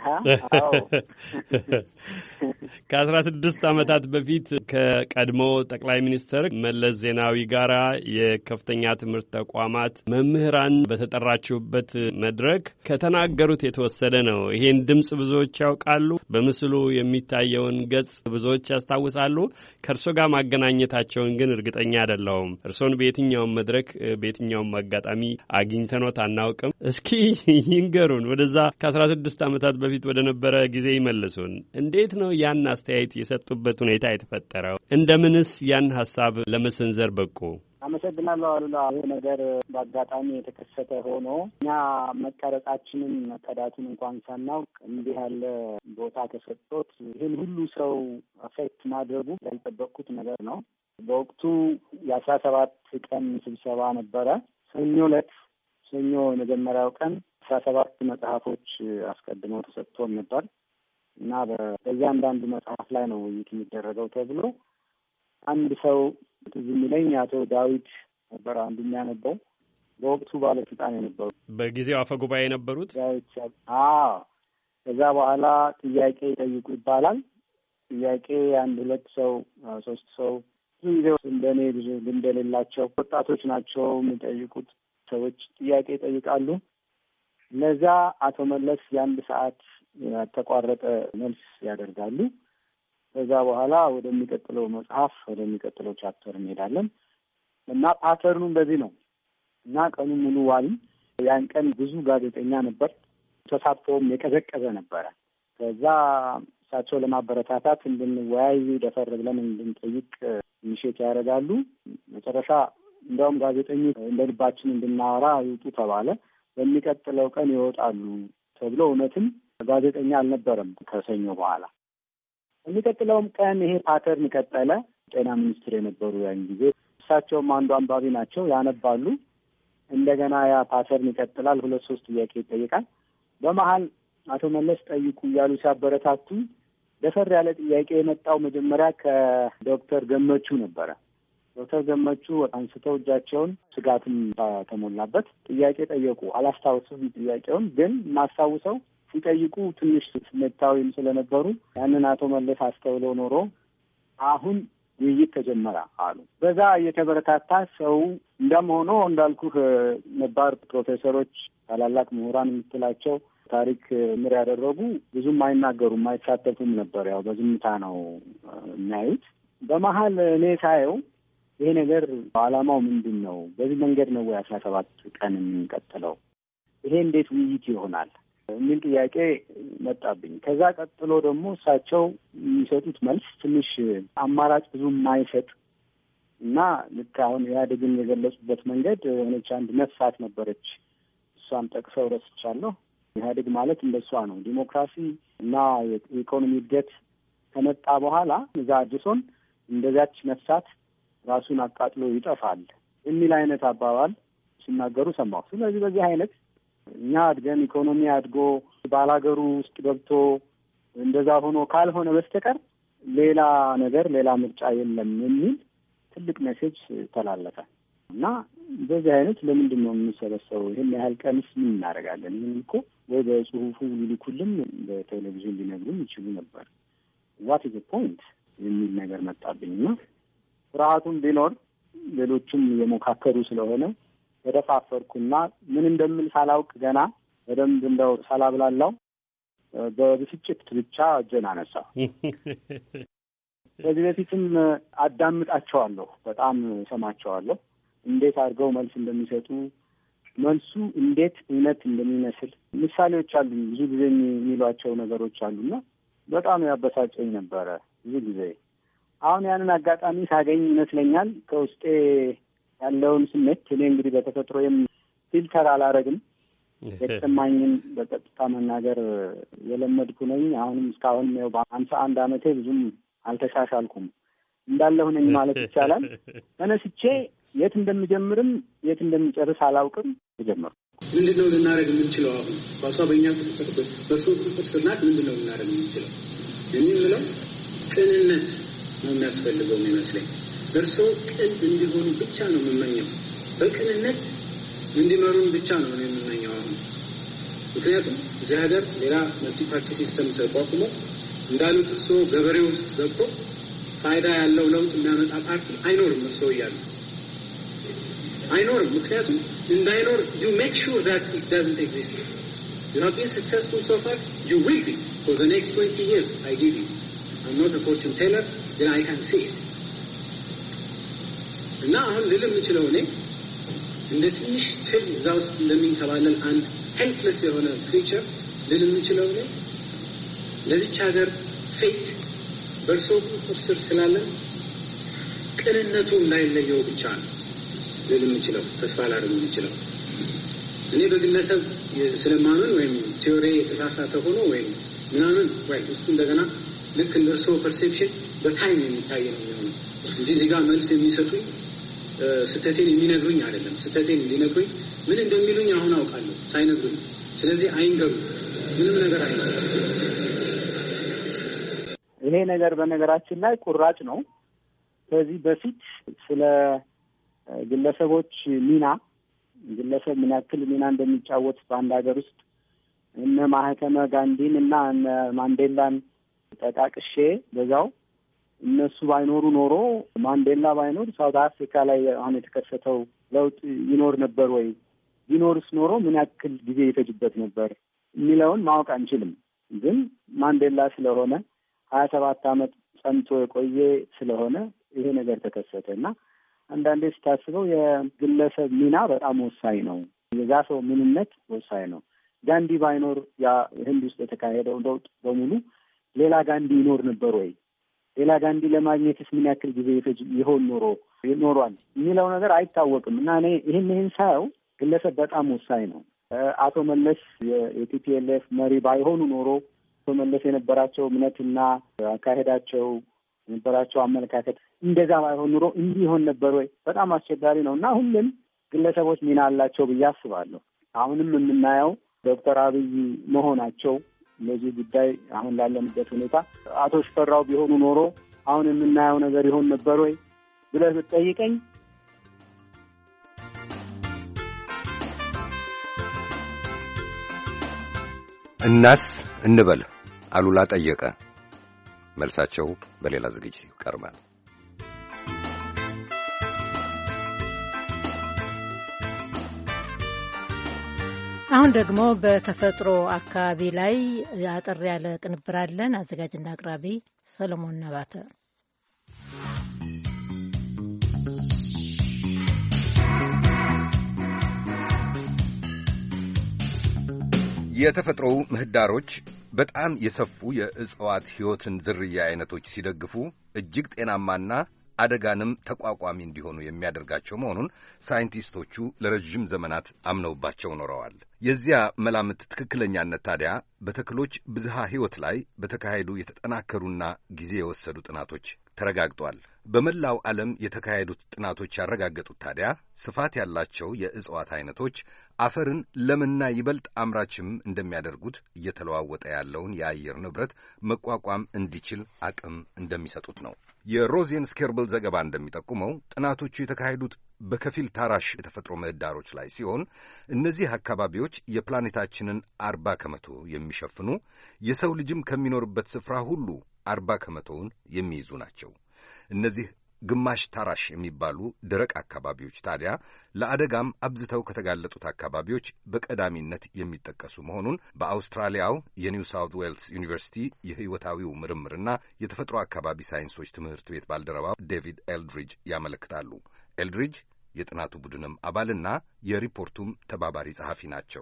ከአስራ ስድስት ዓመታት በፊት ከቀድሞ ጠቅላይ ሚኒስትር መለስ ዜናዊ ጋራ የከፍተኛ ትምህርት ተቋማት መምህራን በተጠራችሁበት መድረክ ከተናገሩት የተወሰደ ነው። ይሄን ድምፅ ብዙዎች ያውቃሉ። በምስሉ የሚታየውን ገጽ ብዙዎች ያስታውሳሉ። ከእርሶ ጋር ማገናኘታቸውን ግን እርግጠኛ አይደለሁም። እርሶን በየትኛውም መድረክ በየትኛውም አጋጣሚ አግኝተኖት አናውቅም። እስኪ ይንገሩን፣ ወደዛ ከአስራ ስድስት ዓመታት በፊት ወደ ነበረ ጊዜ ይመልሱን። እንዴት ነው ያን አስተያየት የሰጡበት ሁኔታ የተፈጠረው? እንደምንስ ያን ሀሳብ ለመሰንዘር በቁ? አመሰግናለሁ አሉላ። ይህ ነገር በአጋጣሚ የተከሰተ ሆኖ እኛ መቀረጻችንን መቀዳቱን እንኳን ሳናውቅ እንዲህ ያለ ቦታ ተሰጥቶት ይህን ሁሉ ሰው አፌክት ማድረጉ ያልጠበቅኩት ነገር ነው። በወቅቱ የአስራ ሰባት ቀን ስብሰባ ነበረ። ሰኞ ዕለት ሰኞ የመጀመሪያው ቀን አስራ ሰባት መጽሐፎች አስቀድመው ተሰጥቶን ነበር እና በእያንዳንዱ መጽሐፍ ላይ ነው ውይይት የሚደረገው ተብሎ አንድ ሰው ትዝ የሚለኝ አቶ ዳዊት ነበር አንዱ የሚያነበው። በወቅቱ ባለስልጣን የነበሩ በጊዜው አፈ ጉባኤ የነበሩት ዳዊት። አዎ ከዛ በኋላ ጥያቄ ጠይቁ ይባላል። ጥያቄ አንድ ሁለት ሰው ሶስት ሰው ብዙ ጊዜ እንደኔ ብዙ እንደሌላቸው ወጣቶች ናቸው የሚጠይቁት ሰዎች ጥያቄ ይጠይቃሉ። ለዛ አቶ መለስ የአንድ ሰዓት ያልተቋረጠ መልስ ያደርጋሉ። ከዛ በኋላ ወደሚቀጥለው መጽሐፍ ወደሚቀጥለው ቻፕተር እንሄዳለን እና ፓተርኑም በዚህ ነው እና ቀኑ ሙሉ ዋልን። ያን ቀን ብዙ ጋዜጠኛ ነበር፣ ተሳትፎም የቀዘቀዘ ነበረ። ከዛ እሳቸው ለማበረታታት እንድንወያይ ደፈር ብለን እንድንጠይቅ ሚሼት ያደርጋሉ። መጨረሻ እንደውም ጋዜጠኞች እንደ ልባችን እንድናወራ ይውጡ ተባለ። በሚቀጥለው ቀን ይወጣሉ ተብሎ እውነትም ጋዜጠኛ አልነበረም ከሰኞ በኋላ። በሚቀጥለውም ቀን ይሄ ፓተርን ቀጠለ። ጤና ሚኒስትር የነበሩ ያን ጊዜ እሳቸውም አንዱ አንባቢ ናቸው፣ ያነባሉ። እንደገና ያ ፓተርን ይቀጥላል። ሁለት ሶስት ጥያቄ ይጠይቃል። በመሀል አቶ መለስ ጠይቁ እያሉ ሲያበረታቱ ደፈር ያለ ጥያቄ የመጣው መጀመሪያ ከዶክተር ገመቹ ነበረ። ዶክተር ገመቹ አንስተው እጃቸውን ስጋትም ተሞላበት ጥያቄ ጠየቁ። አላስታውስም ጥያቄውን፣ ግን ማስታውሰው ሲጠይቁ ትንሽ ስሜታዊም ስለነበሩ ያንን አቶ መለስ አስተውለው ኖሮ አሁን ውይይት ተጀመረ አሉ። በዛ እየተበረታታ ሰው እንደም ሆኖ እንዳልኩህ ነባር ፕሮፌሰሮች፣ ታላላቅ ምሁራን የምትላቸው ታሪክ ምር ያደረጉ ብዙም አይናገሩም፣ አይሳተፉም ነበር። ያው በዝምታ ነው የሚያዩት። በመሀል እኔ ሳየው ይሄ ነገር ዓላማው ምንድን ነው? በዚህ መንገድ ነው ወይ አስራ ሰባት ቀን የምንቀጥለው? ይሄ እንዴት ውይይት ይሆናል የሚል ጥያቄ መጣብኝ። ከዛ ቀጥሎ ደግሞ እሳቸው የሚሰጡት መልስ ትንሽ አማራጭ ብዙ የማይሰጥ እና ልክ አሁን ኢህአዴግን የገለጹበት መንገድ ሆነች አንድ ነፍሳት ነበረች፣ እሷን ጠቅሰው ረስቻለሁ። ኢህአዴግ ማለት እንደሷ ነው። ዲሞክራሲ እና የኢኮኖሚ እድገት ከመጣ በኋላ እዛ አዲሶን እንደዛች ነፍሳት ራሱን አቃጥሎ ይጠፋል የሚል አይነት አባባል ሲናገሩ ሰማሁ። ስለዚህ በዚህ አይነት እኛ አድገን ኢኮኖሚ አድጎ ባላገሩ ውስጥ ገብቶ እንደዛ ሆኖ ካልሆነ በስተቀር ሌላ ነገር ሌላ ምርጫ የለም የሚል ትልቅ ሜሴጅ ተላለፈ እና በዚህ አይነት ለምንድን ነው የምንሰበሰበው? ይህን ያህል ቀንስ ምን እናደርጋለን? ይህን እኮ ወይ በጽሁፉ ሊልኩልም በቴሌቪዥን ሊነግሩም ይችሉ ነበር። ዋት ኢዝ ፖይንት የሚል ነገር መጣብኝና ፍርሃቱም ቢኖር ሌሎችም የሞካከሩ ስለሆነ ተደፋፈርኩና ምን እንደምል ሳላውቅ ገና በደንብ እንደው ሳላብላላው በብስጭት ብቻ እጄን አነሳሁ። ከዚህ በፊትም አዳምጣቸዋለሁ፣ በጣም ሰማቸዋለሁ፣ እንዴት አድርገው መልስ እንደሚሰጡ፣ መልሱ እንዴት እውነት እንደሚመስል ምሳሌዎች አሉ፣ ብዙ ጊዜ የሚሏቸው ነገሮች አሉና በጣም ያበሳጨኝ ነበረ ብዙ ጊዜ። አሁን ያንን አጋጣሚ ሳገኝ ይመስለኛል ከውስጤ ያለውን ስሜት እኔ እንግዲህ በተፈጥሮዬም ፊልተር አላረግም፣ የተሰማኝን በቀጥታ መናገር የለመድኩ ነኝ። አሁንም እስካሁን ነው በሀምሳ አንድ አመቴ ብዙም አልተሻሻልኩም፣ እንዳለሁ ነኝ ማለት ይቻላል። ተነስቼ የት እንደምጀምርም የት እንደምጨርስ አላውቅም። ተጀመርኩ። ምንድን ነው ልናደርግ የምንችለው? አሁን ኳሷ በእኛ ቁጥጥር በእርሶ ቁጥጥር ስር ናት። ምንድን ነው ልናደርግ የምንችለው? የምለው ቅንነት ነው የሚያስፈልገው የሚመስለኝ። እርሶ ቅን እንዲሆኑ ብቻ ነው የምመኘው። በቅንነት እንዲመሩን ብቻ ነው ነው የምመኘው አሁን። ምክንያቱም እዚህ ሀገር ሌላ መልቲ ፓርቲ ሲስተም ተቋቁሞ እንዳሉት እርሶ ገበሬ ውስጥ ገብቶ ፋይዳ ያለው ለውጥ የሚያመጣ ፓርቲ አይኖርም። እርሶ እያሉ አይኖርም። ምክንያቱም እንዳይኖር you make sure that it doesn't exist. You have been successful so far, you will be for the next twenty years. I give you. I'm not a fortune teller, then I can see it. እና አሁን ልል የምችለው እኔ እንደ ትንሽ ትል እዛ ውስጥ እንደሚንከባለል አንድ ሄልፕለስ የሆነ ክሪቸር ልል የምችለው እኔ ለዚች ሀገር ፌት በእርሶ ቁጥጥር ስር ስላለን ቅንነቱ እንዳይለየው ብቻ ነው ልል የምችለው፣ ተስፋ ላደርግ የምችለው። እኔ በግለሰብ ስለማመን ወይም ቲዮሪ የተሳሳተ ሆኖ ወይም ምናምን ወይ እሱ እንደገና ልክ እንደ እርሶ ፐርሴፕሽን በታይም የሚታይ ነው የሚሆነው እንጂ እዚህ ጋር መልስ የሚሰጡኝ ስተቴን የሚነግሩኝ አይደለም። ስተቴን ሊነግሩኝ ምን እንደሚሉኝ አሁን አውቃለሁ ሳይነግሩኝ። ስለዚህ አይንገሩ፣ ምንም ነገር አይነገሩ። ይሄ ነገር በነገራችን ላይ ቁራጭ ነው። ከዚህ በፊት ስለ ግለሰቦች ሚና ግለሰብ ምን ያክል ሚና እንደሚጫወት በአንድ ሀገር ውስጥ እነ ማህተመ ጋንዲን እና እነ ማንዴላን ጠቃቅሼ በዛው እነሱ ባይኖሩ ኖሮ ማንዴላ ባይኖር ሳውት አፍሪካ ላይ አሁን የተከሰተው ለውጥ ይኖር ነበር ወይ? ቢኖርስ ኖሮ ምን ያክል ጊዜ ይፈጅበት ነበር የሚለውን ማወቅ አንችልም። ግን ማንዴላ ስለሆነ ሀያ ሰባት አመት ጸንቶ የቆየ ስለሆነ ይሄ ነገር ተከሰተ እና አንዳንዴ ስታስበው የግለሰብ ሚና በጣም ወሳኝ ነው። የዛ ሰው ምንነት ወሳኝ ነው። ጋንዲ ባይኖር ያ ህንድ ውስጥ የተካሄደው ለውጥ በሙሉ ሌላ ጋንዲ ይኖር ነበር ወይ? ሌላ ዳንዲ ለማግኘትስ ምን ያክል ጊዜ ይፈጅ ይሆን ኖሮ ይኖራል የሚለው ነገር አይታወቅም። እና እኔ ይህን ይህን ሳየው ግለሰብ በጣም ወሳኝ ነው። አቶ መለስ የቲፒኤልኤፍ መሪ ባይሆኑ ኖሮ አቶ መለስ የነበራቸው እምነትና አካሄዳቸው የነበራቸው አመለካከት እንደዛ ባይሆን ኖሮ እንዲህ ይሆን ነበር ወይ? በጣም አስቸጋሪ ነው እና ሁሉም ግለሰቦች ሚና አላቸው ብዬ አስባለሁ። አሁንም የምናየው ዶክተር አብይ መሆናቸው ለዚህ ጉዳይ አሁን ላለንበት ሁኔታ አቶ ሽፈራው ቢሆኑ ኖሮ አሁን የምናየው ነገር ይሆን ነበር ወይ ብለህ ብትጠይቀኝ እናስ እንበል አሉላ ጠየቀ። መልሳቸው በሌላ ዝግጅት ይቀርባል። አሁን ደግሞ በተፈጥሮ አካባቢ ላይ አጠር ያለ ቅንብር አለን። አዘጋጅና አቅራቢ ሰለሞን ነባተ። የተፈጥሮው ምህዳሮች በጣም የሰፉ የእጽዋት ሕይወትን ዝርያ አይነቶች ሲደግፉ እጅግ ጤናማና አደጋንም ተቋቋሚ እንዲሆኑ የሚያደርጋቸው መሆኑን ሳይንቲስቶቹ ለረጅም ዘመናት አምነውባቸው ኖረዋል። የዚያ መላምት ትክክለኛነት ታዲያ በተክሎች ብዝሃ ሕይወት ላይ በተካሄዱ የተጠናከሩና ጊዜ የወሰዱ ጥናቶች ተረጋግጧል። በመላው ዓለም የተካሄዱት ጥናቶች ያረጋገጡት ታዲያ ስፋት ያላቸው የእጽዋት አይነቶች አፈርን ለምና ይበልጥ አምራችም እንደሚያደርጉት እየተለዋወጠ ያለውን የአየር ንብረት መቋቋም እንዲችል አቅም እንደሚሰጡት ነው። የሮዜን ስኬርብል ዘገባ እንደሚጠቁመው ጥናቶቹ የተካሄዱት በከፊል ታራሽ የተፈጥሮ ምህዳሮች ላይ ሲሆን እነዚህ አካባቢዎች የፕላኔታችንን አርባ ከመቶ የሚሸፍኑ የሰው ልጅም ከሚኖርበት ስፍራ ሁሉ አርባ ከመቶውን የሚይዙ ናቸው። እነዚህ ግማሽ ታራሽ የሚባሉ ደረቅ አካባቢዎች ታዲያ ለአደጋም አብዝተው ከተጋለጡት አካባቢዎች በቀዳሚነት የሚጠቀሱ መሆኑን በአውስትራሊያው የኒው ሳውት ዌልስ ዩኒቨርሲቲ የሕይወታዊው ምርምርና የተፈጥሮ አካባቢ ሳይንሶች ትምህርት ቤት ባልደረባ ዴቪድ ኤልድሪጅ ያመለክታሉ። ኤልድሪጅ የጥናቱ ቡድንም አባልና የሪፖርቱም ተባባሪ ጸሐፊ ናቸው።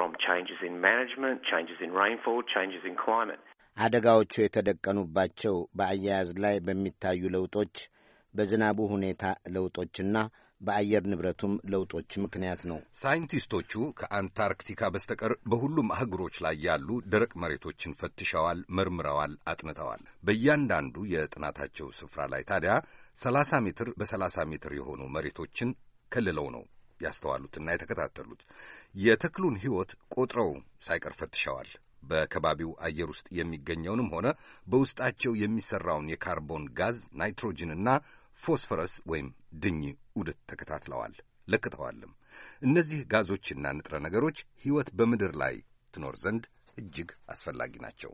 አደጋዎቹ የተደቀኑባቸው በአያያዝ ላይ በሚታዩ ለውጦች፣ በዝናቡ ሁኔታ ለውጦችና በአየር ንብረቱም ለውጦች ምክንያት ነው። ሳይንቲስቶቹ ከአንታርክቲካ በስተቀር በሁሉም አህጉሮች ላይ ያሉ ደረቅ መሬቶችን ፈትሸዋል፣ መርምረዋል፣ አጥንተዋል። በእያንዳንዱ የጥናታቸው ስፍራ ላይ ታዲያ ሰላሳ ሜትር በሰላሳ ሜትር የሆኑ መሬቶችን ከልለው ነው ያስተዋሉትና የተከታተሉት። የተክሉን ሕይወት ቆጥረው ሳይቀር ፈትሸዋል። በከባቢው አየር ውስጥ የሚገኘውንም ሆነ በውስጣቸው የሚሠራውን የካርቦን ጋዝ፣ ናይትሮጅንና ፎስፈረስ ወይም ድኝ ዑደት ተከታትለዋል፣ ለክተዋልም። እነዚህ ጋዞችና ንጥረ ነገሮች ሕይወት በምድር ላይ ትኖር ዘንድ እጅግ አስፈላጊ ናቸው።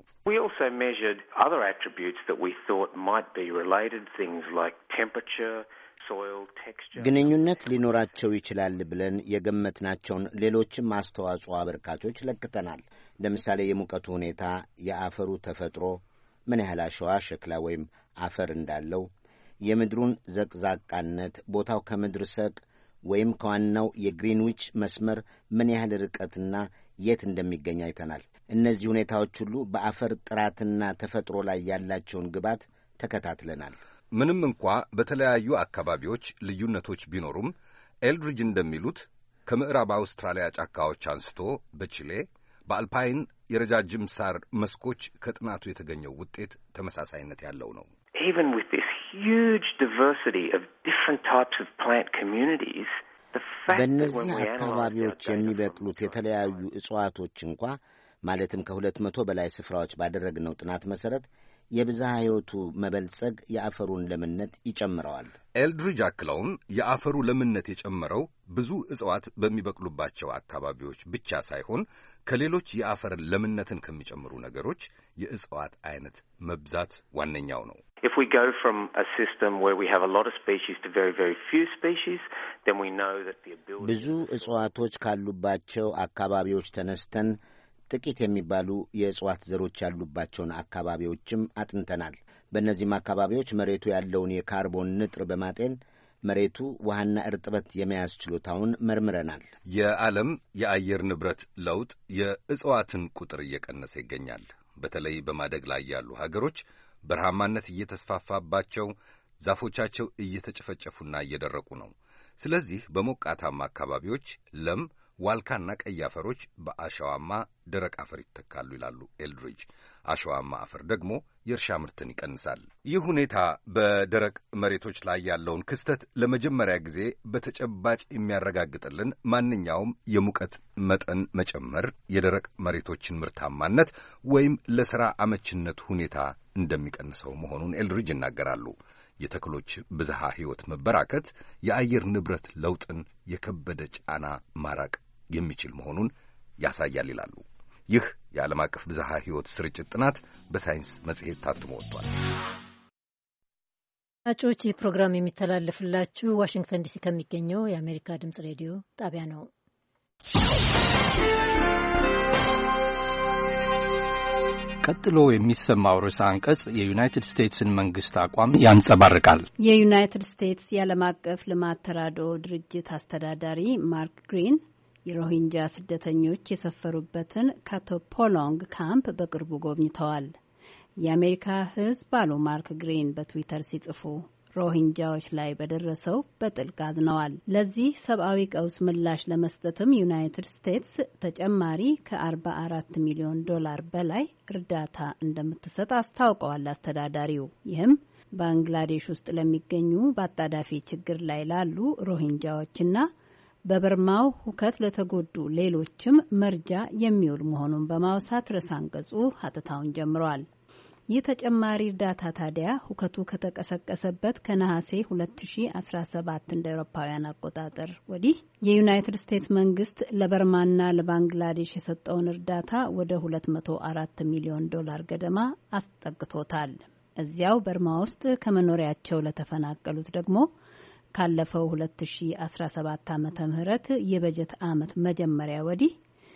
ግንኙነት ሊኖራቸው ይችላል ብለን የገመትናቸውን ሌሎችም አስተዋጽኦ አበርካቾች ለክተናል። ለምሳሌ የሙቀቱ ሁኔታ፣ የአፈሩ ተፈጥሮ፣ ምን ያህል አሸዋ፣ ሸክላ ወይም አፈር እንዳለው፣ የምድሩን ዘቅዛቃነት፣ ቦታው ከምድር ሰቅ ወይም ከዋናው የግሪንዊች መስመር ምን ያህል ርቀትና የት እንደሚገኝ አይተናል። እነዚህ ሁኔታዎች ሁሉ በአፈር ጥራትና ተፈጥሮ ላይ ያላቸውን ግባት ተከታትለናል። ምንም እንኳ በተለያዩ አካባቢዎች ልዩነቶች ቢኖሩም ኤልድሪጅ እንደሚሉት ከምዕራብ አውስትራሊያ ጫካዎች አንስቶ በቺሌ በአልፓይን የረጃጅም ሳር መስኮች ከጥናቱ የተገኘው ውጤት ተመሳሳይነት ያለው ነው። Even with this huge diversity of different types of plant communities, the fact that when በእነዚህ we አካባቢዎች የሚበቅሉት የተለያዩ እጽዋቶች እንኳ ማለትም ከሁለት መቶ በላይ ስፍራዎች ባደረግነው ጥናት መሠረት የብዝሃ ሕይወቱ መበልጸግ የአፈሩን ለምነት ይጨምረዋል። ኤልድሪጅ አክለውም የአፈሩ ለምነት የጨመረው ብዙ እጽዋት በሚበቅሉባቸው አካባቢዎች ብቻ ሳይሆን ከሌሎች የአፈር ለምነትን ከሚጨምሩ ነገሮች የእጽዋት አይነት መብዛት ዋነኛው ነው። If we go from a system where we have a lot of species to very, very few species, then we know that the ability... ብዙ እጽዋቶች ካሉባቸው አካባቢዎች ተነስተን ጥቂት የሚባሉ የእጽዋት ዘሮች ያሉባቸውን አካባቢዎችም አጥንተናል። በእነዚህም አካባቢዎች መሬቱ ያለውን የካርቦን ንጥር በማጤን መሬቱ ውሃና እርጥበት የመያዝ ችሎታውን መርምረናል። የዓለም የአየር ንብረት ለውጥ የእጽዋትን ቁጥር እየቀነሰ ይገኛል። በተለይ በማደግ ላይ ያሉ ሀገሮች በረሃማነት እየተስፋፋባቸው ዛፎቻቸው እየተጨፈጨፉና እየደረቁ ነው። ስለዚህ በሞቃታማ አካባቢዎች ለም ዋልካና ቀይ አፈሮች በአሸዋማ ደረቅ አፈር ይተካሉ ይላሉ ኤልድሪጅ። አሸዋማ አፈር ደግሞ የእርሻ ምርትን ይቀንሳል። ይህ ሁኔታ በደረቅ መሬቶች ላይ ያለውን ክስተት ለመጀመሪያ ጊዜ በተጨባጭ የሚያረጋግጥልን ማንኛውም የሙቀት መጠን መጨመር የደረቅ መሬቶችን ምርታማነት ወይም ለሥራ አመችነት ሁኔታ እንደሚቀንሰው መሆኑን ኤልድሪጅ ይናገራሉ። የተክሎች ብዝሃ ሕይወት መበራከት የአየር ንብረት ለውጥን የከበደ ጫና ማራቅ የሚችል መሆኑን ያሳያል ይላሉ። ይህ የዓለም አቀፍ ብዝሃ ሕይወት ስርጭት ጥናት በሳይንስ መጽሔት ታትሞ ወጥቷል። አድማጮች፣ ይህ ፕሮግራም የሚተላለፍላችሁ ዋሽንግተን ዲሲ ከሚገኘው የአሜሪካ ድምፅ ሬዲዮ ጣቢያ ነው። ቀጥሎ የሚሰማው ርዕሰ አንቀጽ የዩናይትድ ስቴትስን መንግስት አቋም ያንጸባርቃል። የዩናይትድ ስቴትስ የዓለም አቀፍ ልማት ተራድኦ ድርጅት አስተዳዳሪ ማርክ ግሪን የሮሂንጃ ስደተኞች የሰፈሩበትን ካቶፖሎንግ ካምፕ በቅርቡ ጎብኝተዋል። የአሜሪካ ሕዝብ አሉ ማርክ ግሪን በትዊተር ሲጽፉ ሮሂንጃዎች ላይ በደረሰው በጥልቅ አዝነዋል። ለዚህ ሰብአዊ ቀውስ ምላሽ ለመስጠትም ዩናይትድ ስቴትስ ተጨማሪ ከአርባ አራት ሚሊዮን ዶላር በላይ እርዳታ እንደምትሰጥ አስታውቀዋል አስተዳዳሪው። ይህም ባንግላዴሽ ውስጥ ለሚገኙ በአጣዳፊ ችግር ላይ ላሉ ሮሂንጃዎችና በበርማው ሁከት ለተጎዱ ሌሎችም መርጃ የሚውል መሆኑን በማውሳት ርዕሰ አንቀጹ ሀተታውን ጀምሯል። ይህ ተጨማሪ እርዳታ ታዲያ ሁከቱ ከተቀሰቀሰበት ከነሐሴ ሁለት ሺ አስራ ሰባት እንደ አውሮፓውያን አቆጣጠር ወዲህ የዩናይትድ ስቴትስ መንግስት ለበርማና ለባንግላዴሽ የሰጠውን እርዳታ ወደ ሁለት መቶ አራት ሚሊዮን ዶላር ገደማ አስጠግቶታል። እዚያው በርማ ውስጥ ከመኖሪያቸው ለተፈናቀሉት ደግሞ ካለፈው ሁለት ሺ አስራ ሰባት ዓመተ ምህረት የበጀት ዓመት መጀመሪያ ወዲህ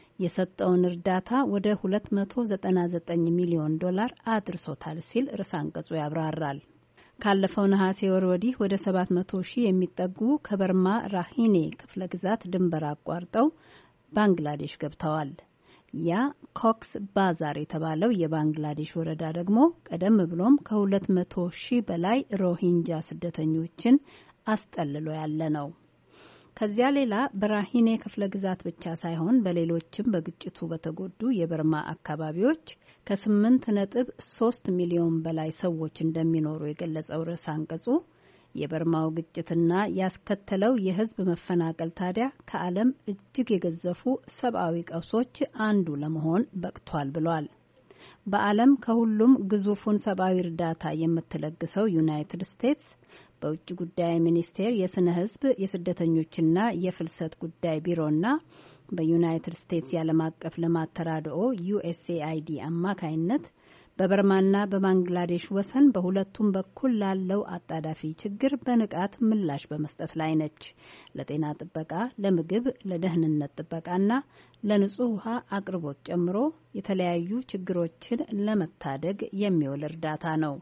የሰጠውን እርዳታ ወደ ሁለት መቶ ዘጠና ዘጠኝ ሚሊዮን ዶላር አድርሶታል ሲል ርዕሰ አንቀጹ ያብራራል። ካለፈው ነሐሴ ወር ወዲህ ወደ ሰባት መቶ ሺህ የሚጠጉ ከበርማ ራሂኔ ክፍለ ግዛት ድንበር አቋርጠው ባንግላዴሽ ገብተዋል። ያ ኮክስ ባዛር የተባለው የባንግላዴሽ ወረዳ ደግሞ ቀደም ብሎም ከሁለት መቶ ሺህ በላይ ሮሂንጃ ስደተኞችን አስጠልሎ ያለ ነው። ከዚያ ሌላ በራሂኔ ክፍለ ግዛት ብቻ ሳይሆን በሌሎችም በግጭቱ በተጎዱ የበርማ አካባቢዎች ከስምንት ነጥብ ሶስት ሚሊዮን በላይ ሰዎች እንደሚኖሩ የገለጸው ርዕሰ አንቀጹ የበርማው ግጭትና ያስከተለው የሕዝብ መፈናቀል ታዲያ ከዓለም እጅግ የገዘፉ ሰብአዊ ቀውሶች አንዱ ለመሆን በቅቷል ብሏል። በዓለም ከሁሉም ግዙፉን ሰብአዊ እርዳታ የምትለግሰው ዩናይትድ ስቴትስ በውጭ ጉዳይ ሚኒስቴር የስነ ሕዝብ የስደተኞችና የፍልሰት ጉዳይ ቢሮና በዩናይትድ ስቴትስ የዓለም አቀፍ ልማት ተራድኦ ዩኤስኤአይዲ አማካይነት በበርማና በባንግላዴሽ ወሰን በሁለቱም በኩል ላለው አጣዳፊ ችግር በንቃት ምላሽ በመስጠት ላይ ነች። ለጤና ጥበቃ፣ ለምግብ፣ ለደህንነት ጥበቃና ለንጹህ ውሃ አቅርቦት ጨምሮ የተለያዩ ችግሮችን ለመታደግ የሚውል እርዳታ ነው።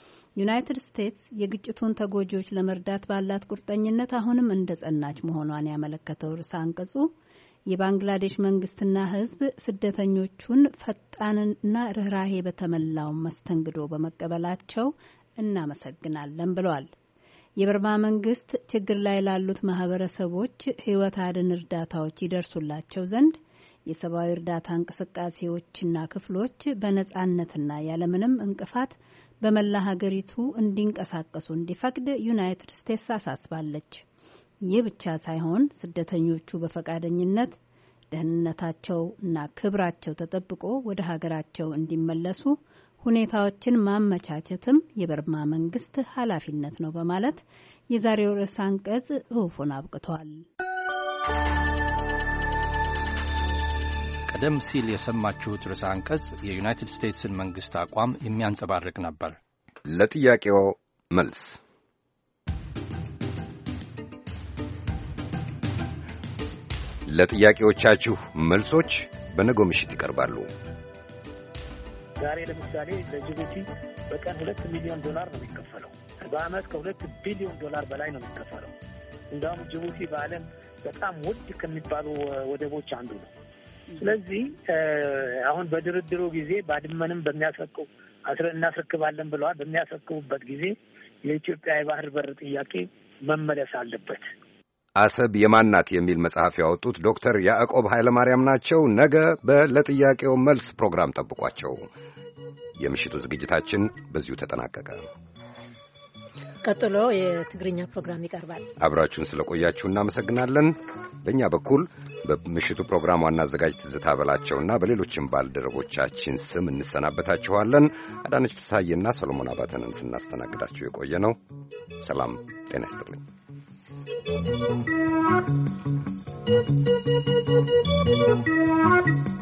ዩናይትድ ስቴትስ የግጭቱን ተጎጂዎች ለመርዳት ባላት ቁርጠኝነት አሁንም እንደጸናች መሆኗን ያመለከተው ርዕሰ አንቀጹ የባንግላዴሽ መንግስትና ሕዝብ ስደተኞቹን ፈጣንና ርኅራሄ በተሞላው መስተንግዶ በመቀበላቸው እናመሰግናለን ብሏል። የበርማ መንግስት ችግር ላይ ላሉት ማህበረሰቦች ሕይወት አድን እርዳታዎች ይደርሱላቸው ዘንድ የሰብአዊ እርዳታ እንቅስቃሴዎችና ክፍሎች በነጻነትና ያለምንም እንቅፋት በመላ ሀገሪቱ እንዲንቀሳቀሱ እንዲፈቅድ ዩናይትድ ስቴትስ አሳስባለች። ይህ ብቻ ሳይሆን ስደተኞቹ በፈቃደኝነት ደህንነታቸውና ክብራቸው ተጠብቆ ወደ ሀገራቸው እንዲመለሱ ሁኔታዎችን ማመቻቸትም የበርማ መንግስት ኃላፊነት ነው በማለት የዛሬው ርዕሰ አንቀጽ ጽሑፉን አብቅቷል። ቀደም ሲል የሰማችሁት ርዕሰ አንቀጽ የዩናይትድ ስቴትስን መንግስት አቋም የሚያንጸባርቅ ነበር። ለጥያቄው መልስ ለጥያቄዎቻችሁ መልሶች በነገው ምሽት ይቀርባሉ። ዛሬ ለምሳሌ ለጅቡቲ በቀን ሁለት ሚሊዮን ዶላር ነው የሚከፈለው። በአመት ከሁለት ቢሊዮን ዶላር በላይ ነው የሚከፈለው። እንደውም ጅቡቲ በዓለም በጣም ውድ ከሚባሉ ወደቦች አንዱ ነው። ስለዚህ አሁን በድርድሩ ጊዜ ባድመንም በሚያስረክቡ አስረ እናስረክባለን ብለዋል። በሚያስረክቡበት ጊዜ የኢትዮጵያ የባህር በር ጥያቄ መመለስ አለበት። አሰብ የማናት የሚል መጽሐፍ ያወጡት ዶክተር ያዕቆብ ኃይለማርያም ናቸው። ነገ በለጥያቄው መልስ ፕሮግራም ጠብቋቸው። የምሽቱ ዝግጅታችን በዚሁ ተጠናቀቀ። ቀጥሎ የትግርኛ ፕሮግራም ይቀርባል። አብራችሁን ስለቆያችሁ እናመሰግናለን። በእኛ በኩል በምሽቱ ፕሮግራም ዋና አዘጋጅ ትዝታ በላቸውና በሌሎችም ባልደረቦቻችን ስም እንሰናበታችኋለን። አዳነች ፍስሐዬና ሰሎሞን አባተንን ስናስተናግዳችሁ የቆየ ነው። ሰላም ጤና ይስጥልኝ። Thank you.